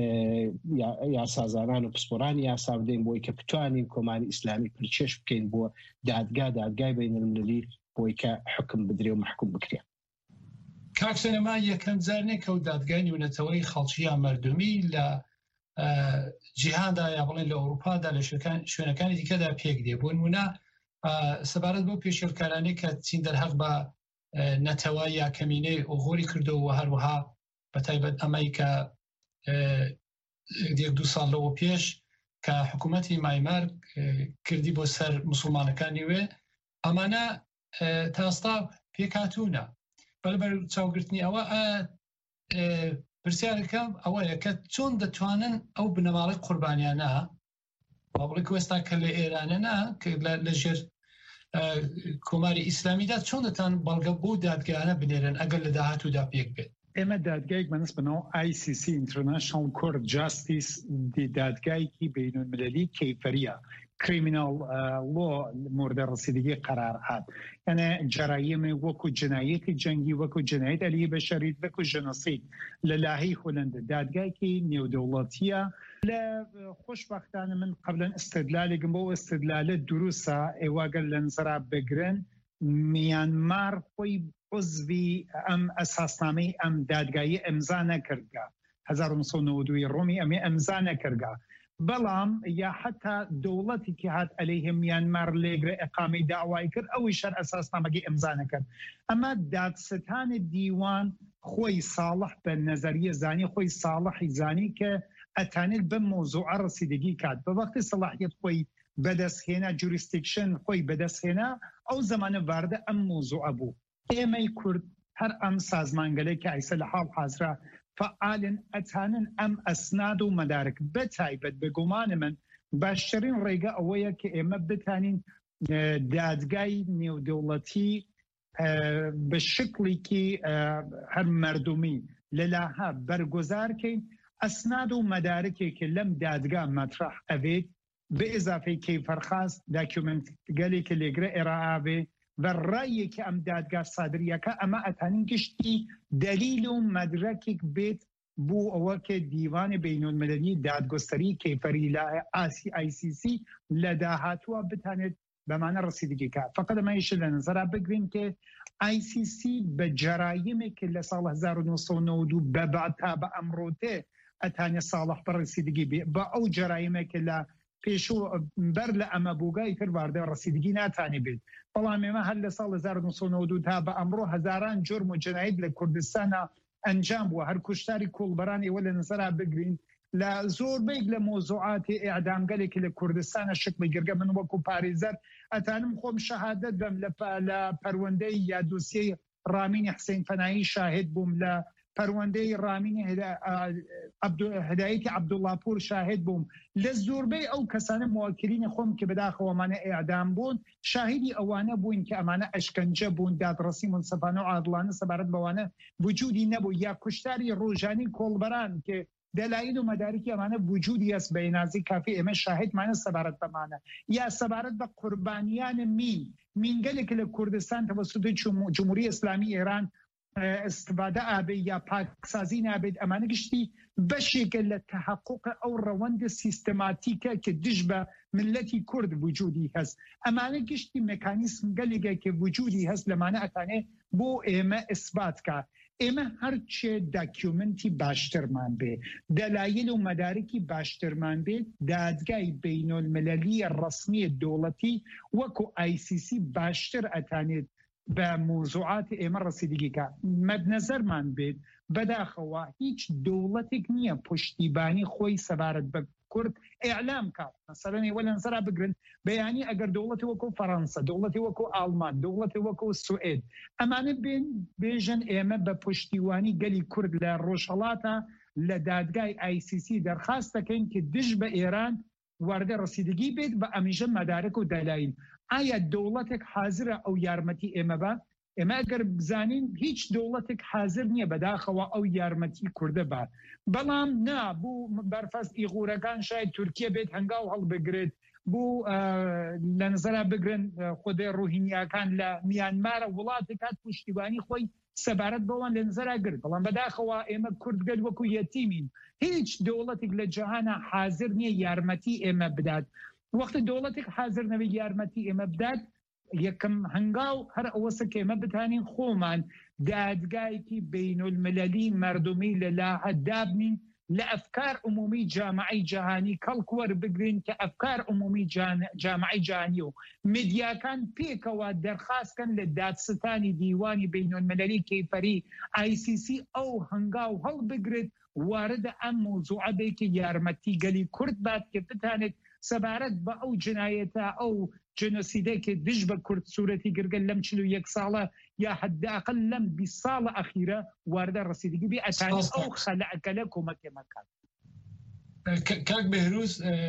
S1: یاسازانان و پسپۆرانی یاسا بدەین بۆی کە بتوانین کۆماری ئیسلامی پرچێش بکەین بۆ دادگای بینالمللی بۆی کە حکم بدرێ و محکوم بکرێ
S20: کاک سەنەما یەکەم جارێک کە دادگای نیونەتەوەی خەڵکی یا مەردومی لە جیهاندا یا بڵێن لە ئەوروپادا لە شوێنەکانی دیکەدا پێک دێ بۆ نمونە سەبارەت بۆ پێشێلکارانەی کە چین دەرهەق بە نەتەوە یا کەمینەی ئۆغۆری کردەوە هەروەها بەتایبەت ئەمەی کە 1-2 ساڵ لەوە پێش کە حکوومەتی مایمار کردی بۆ سەر موسڵمانەکانی وێ ئەمانە تا ئێستا پێکهاتوونە بەلەبەر چاوگرتنی ئەوە پرسیارەکەم ئەوەیە کە چۆن دەتوانن ئەو بنەماڵی قوربانیانە بەڵێ کوێستا کە لە ئێرانەنا کە لە ژێر کۆماری ئیسلامیدا چۆنتان بەڵگە بۆ دادگایانە بنێرن ئەگەر لە داهاتوودا پێک بێت؟
S21: ئێمە دادگایك بەنسبت بنەوە ICC International Court Justice دادگایکی بینالمللی کەیفەریە criminal law مورد رسیدگی قرار هات یعنی جرایم وەکو جنایەتی جەنگی وەکو جنایەت علیه بەشەریت وەکو ژنۆسید لەلایەی هۆلەندا دادگایکی نێودەوڵەتیە لە خۆشبەختانە من قبلا استدلالێکم بۆ استدلالە دروستە ئێواگەر لە نزرا بگرن میانمار خۆی عضوی ئەم ئەساسنامەی ئەم دادگایی ئەمزا نەکردگا 1992 ڕۆمی ئەمێ ئەمزا نەکردگا بەڵام یا حتا دەوڵەتێکی هات ئەلەیه میانمار لێگرە ئەقامی داوای کرد ئەوی شەر ئەساسنامەکەی ئەمزا نەکرد ئەمە دادستانی دیوان خۆی ساڵح بە نەزەریە زانی خۆی ساڵحی زانی کە ئەتانێت بە مۆزوعە ڕسیدگی کات بە وەختی سەلاحیەت خۆی بەدەستهێنا جوریستیکشن خۆی بەدەستهێنا ئەو زمانە واردە ئەم مۆزوعە بوو ئێمەی کورد هەر ئەم سازمانگەلێکی ئایسە لە حاڵ حازرا فعالن ئەتانن ئەم ئەسناد و مەدارک بەتایبەت بە گومانە من باشترین ڕێگە ئەوەیە کە ئێمە بتانین دادگای نێودەوڵەتی بە شکڵێکی هەر مردمی لەلاها بەرگۆزارکەین ئەسناد و مەدارکێکی لەم دادگا مەطرح ئەبێت بە ئضافەی کەیفەرخاست داکیومنتگەلێکی لێگرە ئێرائابێ بەڕایەکی ئەم دادگا سادریەکە ئەمە ئەتانین گشتی دلیل و مەدرەکێک بێت بۆ ئەوە کە دیوانی بینالمللی دادگستری کەیفەری لە ICC لە داهاتووە بتانێت بەمانە ڕسیدگی کات فقط ئەمەیش لە نەزەرا بگرین کە ICC بە جەرایمێک لە ساڵ 1992 بەبعد تا بە ئەمڕۆتێ ئەتانێت ساڵح بە ڕسیدگی بێ بە ئەو جەرایمێک لە پێشوو بەر لە ئەمە بووگای تر واردە ڕسیدگی ناتانی بێت بەڵام ئێمە هەر لە ساڵ 1992 تا بە ئەمڕۆ هەزاران جرم و جنایت لە کوردستانە ئەنجام بووە هەر کوشتاری کۆڵبەران ئێوە لە نەزەرا بگرین لە زۆربەیەک لە مۆزوعاتی ئیعدامگەلێکی لە کوردستانە شکلی گرگە من وەکو پارێزەر ئەتانم خۆم شەهادەت بەم لە پەروەندەی یا دووسیەی ڕامینی حسین فەنایی شاهد بووم لە پەروەندەی ڕامینی هدایەتی عەبدوڵڵاپور شاهد بووم لە زۆربەی ئەو کەسانە موەکیلینی خۆم کە بەداخەوەمانە ئیعدام بوون شاهدی ئەوانە بووین کە ئەمانە ئەشکەنجە بوون دادڕەسی منسەفانە و عادڵانە سەبارەت بەوانە وجودی نەبوو یا کوشتاری ڕۆژانی کۆڵبەران کە دلایل و مەدارکی ئەمانە وجودی هەست بە ئێنازی کافی ئێمە شاهدمانە سەبارەت بەمانە یا سەبارەت بە قوربانیان مینگەلێک لە کوردستان تەوەسوتی جمهوری ئیسلامی ئێران استفاده ئابێ یا پاکسازی نابێت ئەمانە گشتی بەشێکە لە تەحقق ئەو ڕەوەندە سیستەماتیکە کە دژ بە ملەتی کورد وجودی هەست ئەمانە گشتی مەکانیسم گەلێکە کە وجودی هەست لەمانە ئەتانێ بۆ ئێمە ئیسبات کە ئێمە هەرچێ داکیومنتی باشترمان بێ دەلایل و مەدارکی باشترمان بێت دادگای بینالمللی ڕسمی دەوڵەتی وەکو ICC باشتر ئەتانێت بە موضوعات ئێمە ڕسیدگی کە مەدنەزەرمان بێت بەداخەوە هیچ دەوڵەتێک نییە پشتیبانی خۆی سەبارەت بە کورد ئیعلام کات مەسەلەن ئێوە لە نەزەرا بگرن بەیانی ئەگەر دەوڵەتی وەکو فەڕەنسا دەوڵەتی وەکو ئاڵمان دەوڵەتی وەکو سوئێد ئەمانە بێژن ئێمە بە پشتیوانی گەلی کورد لە ڕۆژهەڵاتە لە دادگای ICC دەرخواست دەکەین کە دژ بە ئێران واردە ڕسیدگی بێت بە ئەمیژە مەدارک و دەلایل ئایا دەوڵەتێک حازرە ئەو یارمەتی ئێمە بە ئێمە ئەگەر بزانین هیچ دەوڵەتێک حازر نییە بەداخەوە ئەو یارمەتی کوردە بات بەڵام نابوو بەرفەست ئیغورەکان شاید تورکیە بێت هەنگاو هەڵبگرێت بوو لە نزەرا بگرن خودی ڕوهینیاکان لە میانمارە وڵاتێک هات پشتیبانی خۆی سەبارەت بەوان لە نزەرا گرت بەڵام بەداخەوە ئێمە کوردگەل وەکو یەتیمین هیچ دەوڵەتێک لە جەهانە حازر نییە یارمەتی ئێمە بدات وەختە دەوڵەتێک حازر نەبێ یارمەتی ئێمە بدات یەکەم هەنگاو هەر ئەوەسە کە ئێمە بتانین خۆمان دادگایەکی بینالمللی مردمی لەلاهە دابنین لە ئەفکار عمومی جامعەی جەهانی کەڵک وەربگرین کە ئەفکار عمومی جامعەی جەهانی و میدیاکان پێکەوە دەرخواستکەن لە دادستانی دیوانی بینالمللی کەیفەری ICC ئەو هەنگاو هەڵبگرێت واردە ئەم مۆزوعە بێ کە یارمەتی گەلی کورد بات کە بتانێت سەبارەت بە ئەو جنایەتە ئەو جنۆسیدێکی دژ بە کورد سوورەتی گرگەل لەم 41 ساڵە یا حداقل لەم 20 ساڵە ئەخیرە واردە ڕسیدگی بێ ئەتانی ئەو خەلعەکە لە کۆمەکێمەکان
S20: کاک بهروز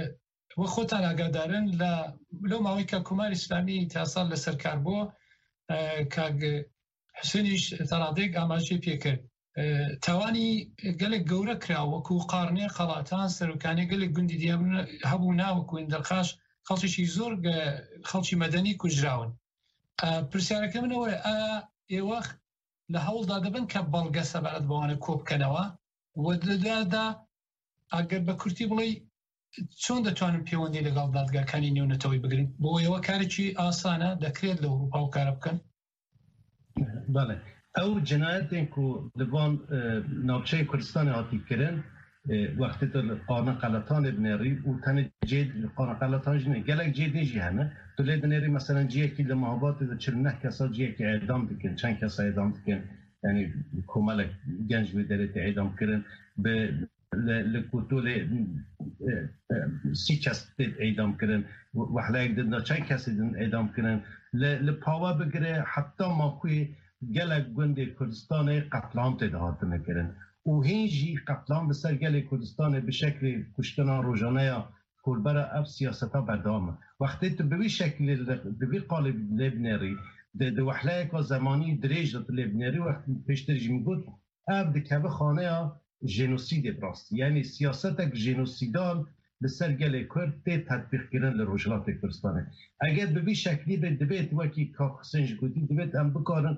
S20: وە خۆتان ئاگادارن لەو ماوەی کە کوماری ئیسلامی تاساڵ لەسەر کار بووە کاک حسێنیش تەڕادێک ئاماژەی پێکرد تاوانی گەلێک گەورە کرا وەکو قارنێ خەڵاتان سەرۆکانی گەلێک گوندی دیابن هەبوو ناوەکو ئەندەرخاش خەڵکیشی زۆر خەڵکی مەدەنی کوژراون پرسیارەکە منەوە ئێوە لە هەوڵدا دەبن کە بەڵگە سەبارەت بەوانە کۆبکەنەوە وەدەدادا ئەگەر بە کورتی بڵێ چۆن دەتوانن پەیوەندی لەگەڵ دادگاکانی نێونەتەوەی بگرن بۆ ئێوە کارێکی ئاسانە دەکرێت لە ئەوروپا و کارە بکەن
S22: بەڵێ ئەو جنایەتێک و لەوان ناوچەی کوردستانی هاتیکردن وەختی قانەقەلەتانی بنێڕی و تەنە قانەقەلەتانش نێ گەلێک جێدێژی هەنە تو لێ دنێری مەسەرەن جیەکی لە ماهاباتی دە 49 کەسا جیەکی ئێدام دکن چەند کەسا ئێدام دکن یعنی کۆمەلێک گەنج بێ دەرێتی ئێدامکردن لە کۆتۆلێ 30 کەس ئێدامکردن وەحلایەک دنا چەند کەسی دن ئێدامکردن لە پاوا بگرێ حتا ماکوی gelek gundê Kurdistanê qetlan tê dihatine û hên jî qetlan bi ser gelê Kurdistanê bi şeklê kuştina rojaneya kolbera ev siyaseta berdam e. Wextê tu bi vî şeklê bi vî qalê lê binêrî di wehleyeka zemanî dirêj de lê binêrî pêştir jî min got ev dikeve xaneya jenosîdê rastî yani siyasetek jenosîdal li ser gelê Kurd tê tetbîqkirin li Rojhilatê Kurdistanê. Eger bi vî şeklî bê dibêt wekî Kak Husên jî gotî dibêt em bikarin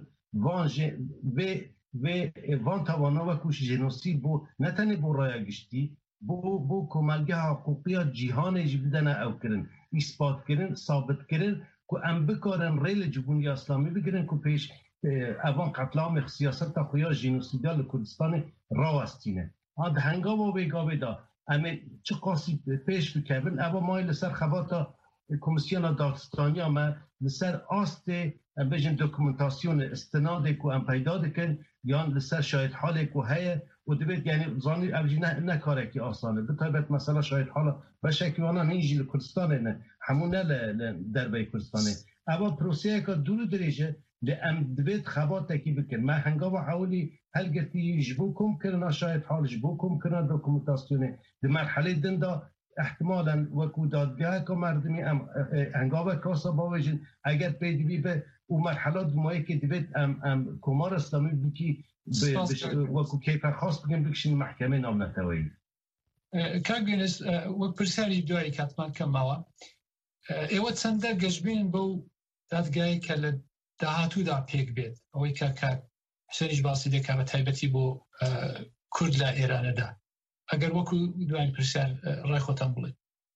S22: van tavana ve kuş jenosîd bû ne tenê bû raya giştî bû komelgeha huquqiya cîhanê jî bidene ew kirin îsbatkirin sabitkirin ku em bikarin rê li Cumhuriya İslamî bigirin ku pêş evan qetlamê siyaseta xwe ya jenosîda li Kurdistanê rawestîne ad hengava wê gavê da em ê çi qasî pêş bikevin eva mayê li ser xebata Komisyona Dagistaniya me li ser astê em bêjin dokumentasyonê istinadê ku em peyda dikin yan li ser şahidhalê ku heye û dibêt yani zanî ev jî ne karekî asan e bi taybet mesela şahidhala beşekî wanan hîn jî li Kurdistanê ne hemû ne li derbeyê Kurdistanê eva proseyeka dûr û dirêje li em dibêt xebatekî bikin me hengava hewlî helgirtî ji bo komkirina şahidhal ji bo komkirina dokumentasyonê di merhelê din da احتمالاً وکو دادگاه که مردمی انگابه کاسا باویجن اگر پیدوی به او مرحلات مایی که دیبید کمار اسلامی بکی وکو کیفر خاص بگیم بکشین محکمه نام نتوایی
S20: کاگینس وک پرسیاری دوایی کتمان کماوا ایوه چنده گشبین بو دادگاهی که لدهاتو دا پیک بید اوی که حسینیش باسی ده که بتایبتی بو کرد لا ایرانه ده ئەگەر وەکو دوای پرسیار ڕای خۆتان بڵێت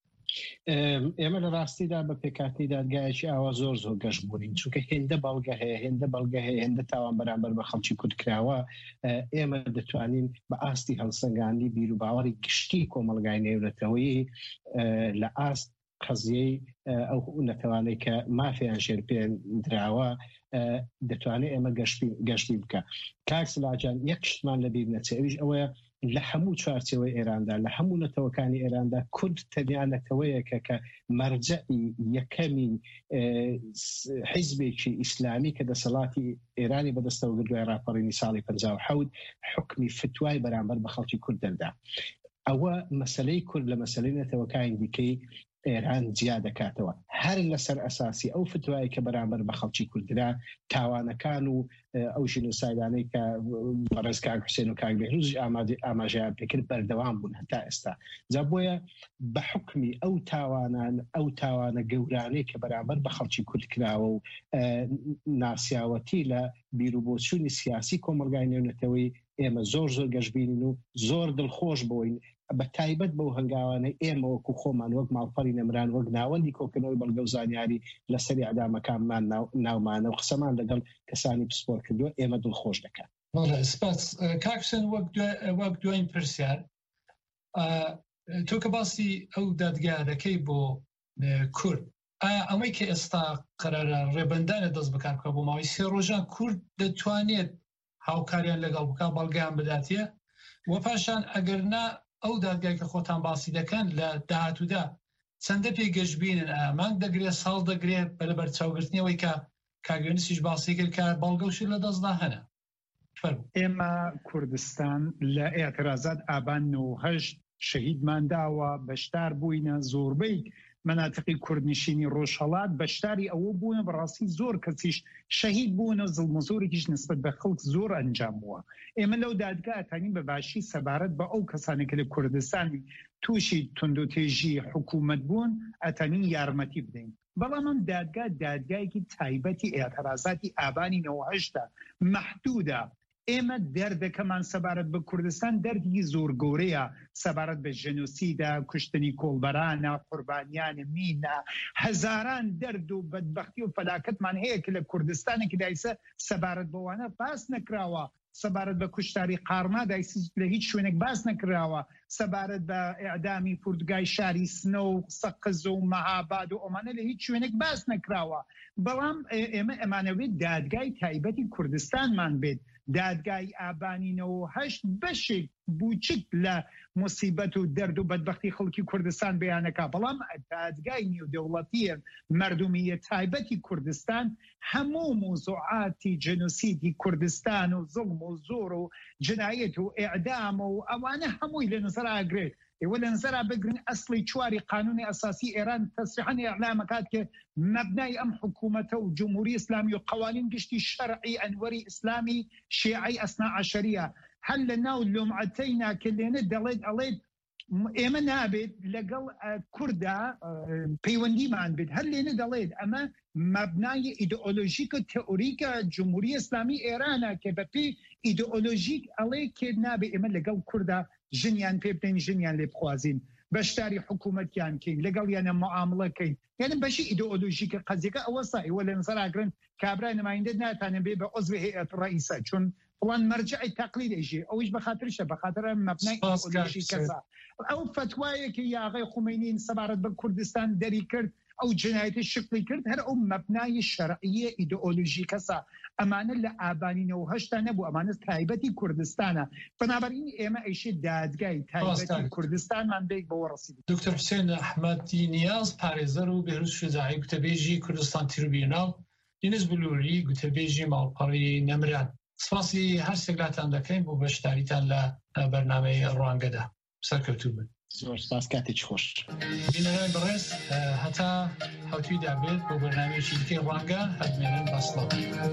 S1: ئێمە لە ڕاستیدا بە پێکاتی دادگایەکی ئاوا زۆر گەشت بوونین چونکە هێندە بەڵگە هەیە هێندە تاوان بەرامبەر بە خەڵکی کورد کراوە ئێمە دەتوانین بە ئاستی هەڵسەنگاندی بیر و باوەڕی گشتی کۆمەڵگای نێونەتەوەیی لە ئاست قەزیەی ئەو نەتەوانەی کە مافیان شێر پێ دراوە دەتوانێت ئێمە گەشتی بکە کاک سلاجان یەک شتمان لەبیر نەچێ ئەویش ئەوەیە لە هەموو چوارچێوەی ئێراندا لە هەموو نەتەوەکانی ئێراندا کورد تەنیا نەتەوەیەکە کە مەرجەعی یەکەمی حیزبێکی ئیسلامی کە دەسەڵاتی ئێرانی بەدەستەوە گردووای ڕاپەڕینی ساڵی 57 حکمی فتوای بەرامبەر بە خەڵکی کورد دەردا ئەوە مەسەلەی کورد لە مەسەلەی نەتەوەکانی دیکەی ئێران جیا دەکاتەوە هەر لەسەر ئەساسی ئەو فتوایی کە بەرامبەر بە خەڵکی کوردرا تاوانەکان و ئەو ژینۆسایدانەی کە بەڕێز کاک حوسێن و کاک بێهروز ئاماژەیان پێکرد بەردەوام بوون هەتا ئێستا جا بۆیە بە حکمی ئەو تاوانە گەورانەی کە بەرامبەر بە خەڵکی کورد کراوە و ناسیاوەتی لە بیرروبۆچوونی سیاسی کۆمەڵگای نێونەتەوەی ئێمە زۆر گەشتبینین و زۆر دڵخۆش بووین بە تایبەت بەو هەنگاوانەی ئێمە وەکو خۆمان وەک ماڵپەڕی نەمران وەک ناوەندی کۆکردنەوەی بەڵگە و زانیاری لەسەری ئەدامەکانمان ناومانە و قسەمان لەگەڵ کەسانی پسپۆر کردووە ئێمە دڵخۆش دەکات
S20: سپاس کاکسن وەک دوایین پرسیار تۆ کە باسی ئەو دادگا دەکەی بۆ کورد ئەمەی کە ئێستا قەرارە ڕێبەندانە دەست بکار بکە بۆ ماوەی 3 ڕۆژان کورد دەتوانێت هاوکاریان لەگەڵ بکە بەڵگەیان بداتیە وە پاشان ئەگەر نا ئەو دادگای کە خۆتان باسی دەکەن لە داهاتوودا چەندە پێی گەشتبینن مانگ دەگرێت ساڵ دەگرێت بەلەبەر چاوگرتنەوەی کە کاگەنسیش باسی کرد کە بەڵگەوشی لە دەستدا هەنە
S21: ئێمە کوردستان لە ئێعترازات ئابان 98 شەهیدمان داوە بەشدار بووینە زۆربەی مناطقی کوردنشینی ڕۆژهەڵات بەشداری ئەوە بوون بەڕاستی زۆر کەسیش شەهید بوون و زڵم و زۆرێکیش نسبەت بە خەڵک زۆر ئەنجام بووە. ئێمە لەو دادگا ئەتانین بە باشی سەبارەت بە ئەو کەسانێک لە کوردستانی تووشی توندوتێژی حکوومەت بوون ئەتانین یارمەتی بدەین. بەڵام ئەم دادگا دادگایەکی تایبەتی ئێعترازاتی ئابانی 98 مەحدودە. ئێمە دەردەکەمان سەبارەت بە کوردستان دەردی زۆر گەورەیە سەبارەت بە ژەنۆسیدا، کوشتنی کۆڵبەرانە، قوربانیانە مینە، هەزاران دەرد و بەدبەختی و فەلاکەتمان هەیە کە لە کوردستانێکی دایسە سەبارەت بەوانە باس نەکراوە، سەبارەت بە کوشتاری قارما دایسی لە هیچ شوێنێک باس نەکراوە، سەبارەت بە ئیعدامی پوردگای شاری سنە و سەقز و مەهاباد و ئەمانە لە هیچ شوێنێک باس نەکراوە. بەڵام ئێمە ئەمانەوێت دادگای تایبەتی کوردستانمان بێت، دادگای ئابانی 98 بەشێک بوچک لە مصیبەت و دەرد و بەدبەختی خەڵکی کوردستان بەیانەکە. بەڵام دادگای نێودەوڵەتیە مەردومیە تایبەتی کوردستان هەموو موزوعاتی جنوسیدی کوردستان و زڵم و زۆر و جنایەت و ئیعدام و ئەوانە هەمووی لە نزەر ئاگرێت. ئێوە لە نزەر بگرن ئەسڵی چواری قانونی ئەساسی ئێران تەسریحاً ئیعلامەکات کە مەبنای ئەم حکوومەتە و جمهوری ئیسلامی و قوانین گشتی شەرعی ئەنوەری ئیسلامی شیعی ئەسنا عەشەریە. هەر لە ناو لۆمعەتەینا کە لێنە دەڵێت ئەڵێت ئێمە نابێت لەگەڵ کوردا پەیوەندیمان بێت، هەر لێنە دەڵێت ئەمە مەبنای ئیدئۆلۆژیکە تئۆریکە جمهوری ئیسلامی ئێرانە کە بەپێی ئیدئۆلۆژیک ئەڵێ کێ نابێت ئێمە لەگەڵ کوردا ژنیان پێ بدەین، ژنیان لێ بخوازین، بەشداری حکوومەتیان کەین، لەگەڵ یانە معاملەکەین. یعنی بەشی ئیدئۆلۆژیکە قەزیەکە ئەوەسا ئێوە لە نزەر ئاگرن کابرای نماینده ناتوانێت بێ بە عضو هەیئەت ڕئیسە چون فڵان مەرجعی تەقلید ئەژێ، ئەویش بەخاترشە بەخاتر مەبنای ئیدئۆلۆژی کەسا. ئەو فتوایەکی یاغی خومینی سەبارەت بە کوردستان دەری کرد، ئەو جنایەتی شکلی کرد، هەر ئەو مەبنای شەرعیە ئیدئۆلۆژی کەسا. ئەمانە لە ئابانی 98 نەبوو، ئەمانە تایبەتی کوردستانە. بنابراین ئێمە ئەیشی دادگای تایبەتی کوردستانمان بێک بەوە ڕەسیدی.
S20: دکتۆر حوسێن ئەحمەدی نیاز پارێزەر و بێروز شجاعی گوتەبێژی کوردستان تریبیونال، دیێنس بلووری گوتەبێژی ماڵپەڕی نەمران. سپاسی هەر سێگلاتان دەکەین بۆ بەشداریتان لە بەرنامەی ڕوانگەدا. سەرکەوتوو بن.
S1: زۆر سپاس، کاتێکی خۆش.
S20: بینەران بەڕێز هەتا هەوتوی دابێت بۆ بەرنامەیەکی دیکەی ڕوانگە هەدمێنن بەسڵاو.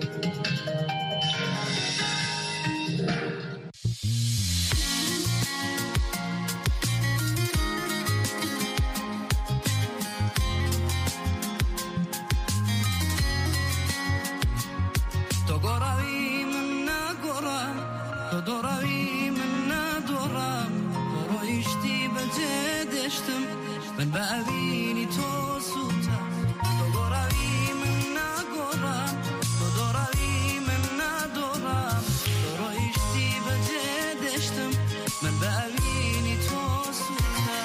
S4: من بأبيني توسوتا تدوري من ناقورا تدوري من نادورا ترويشتي بجدشتم من بأبيني توسوتا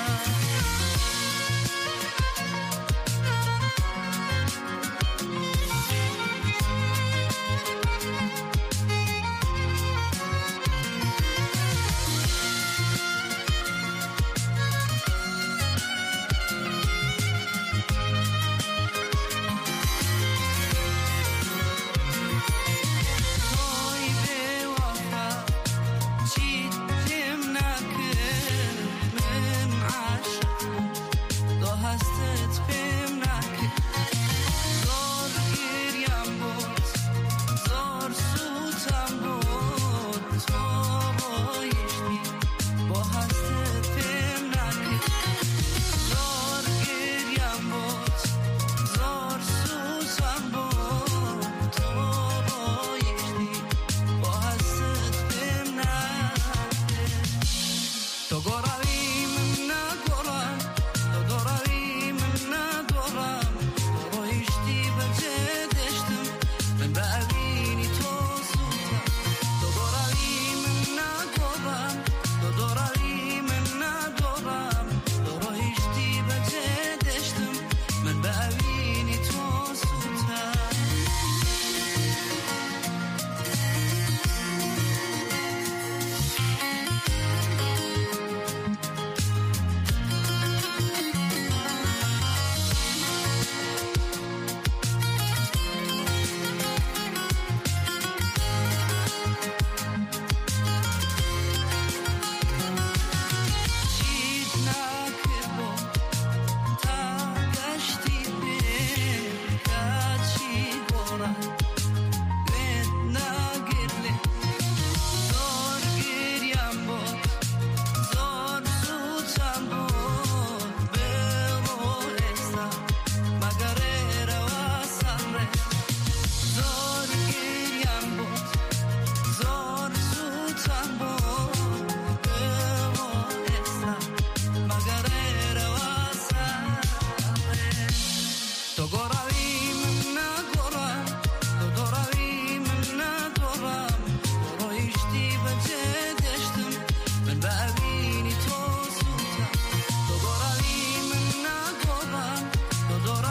S4: تو گۆڕا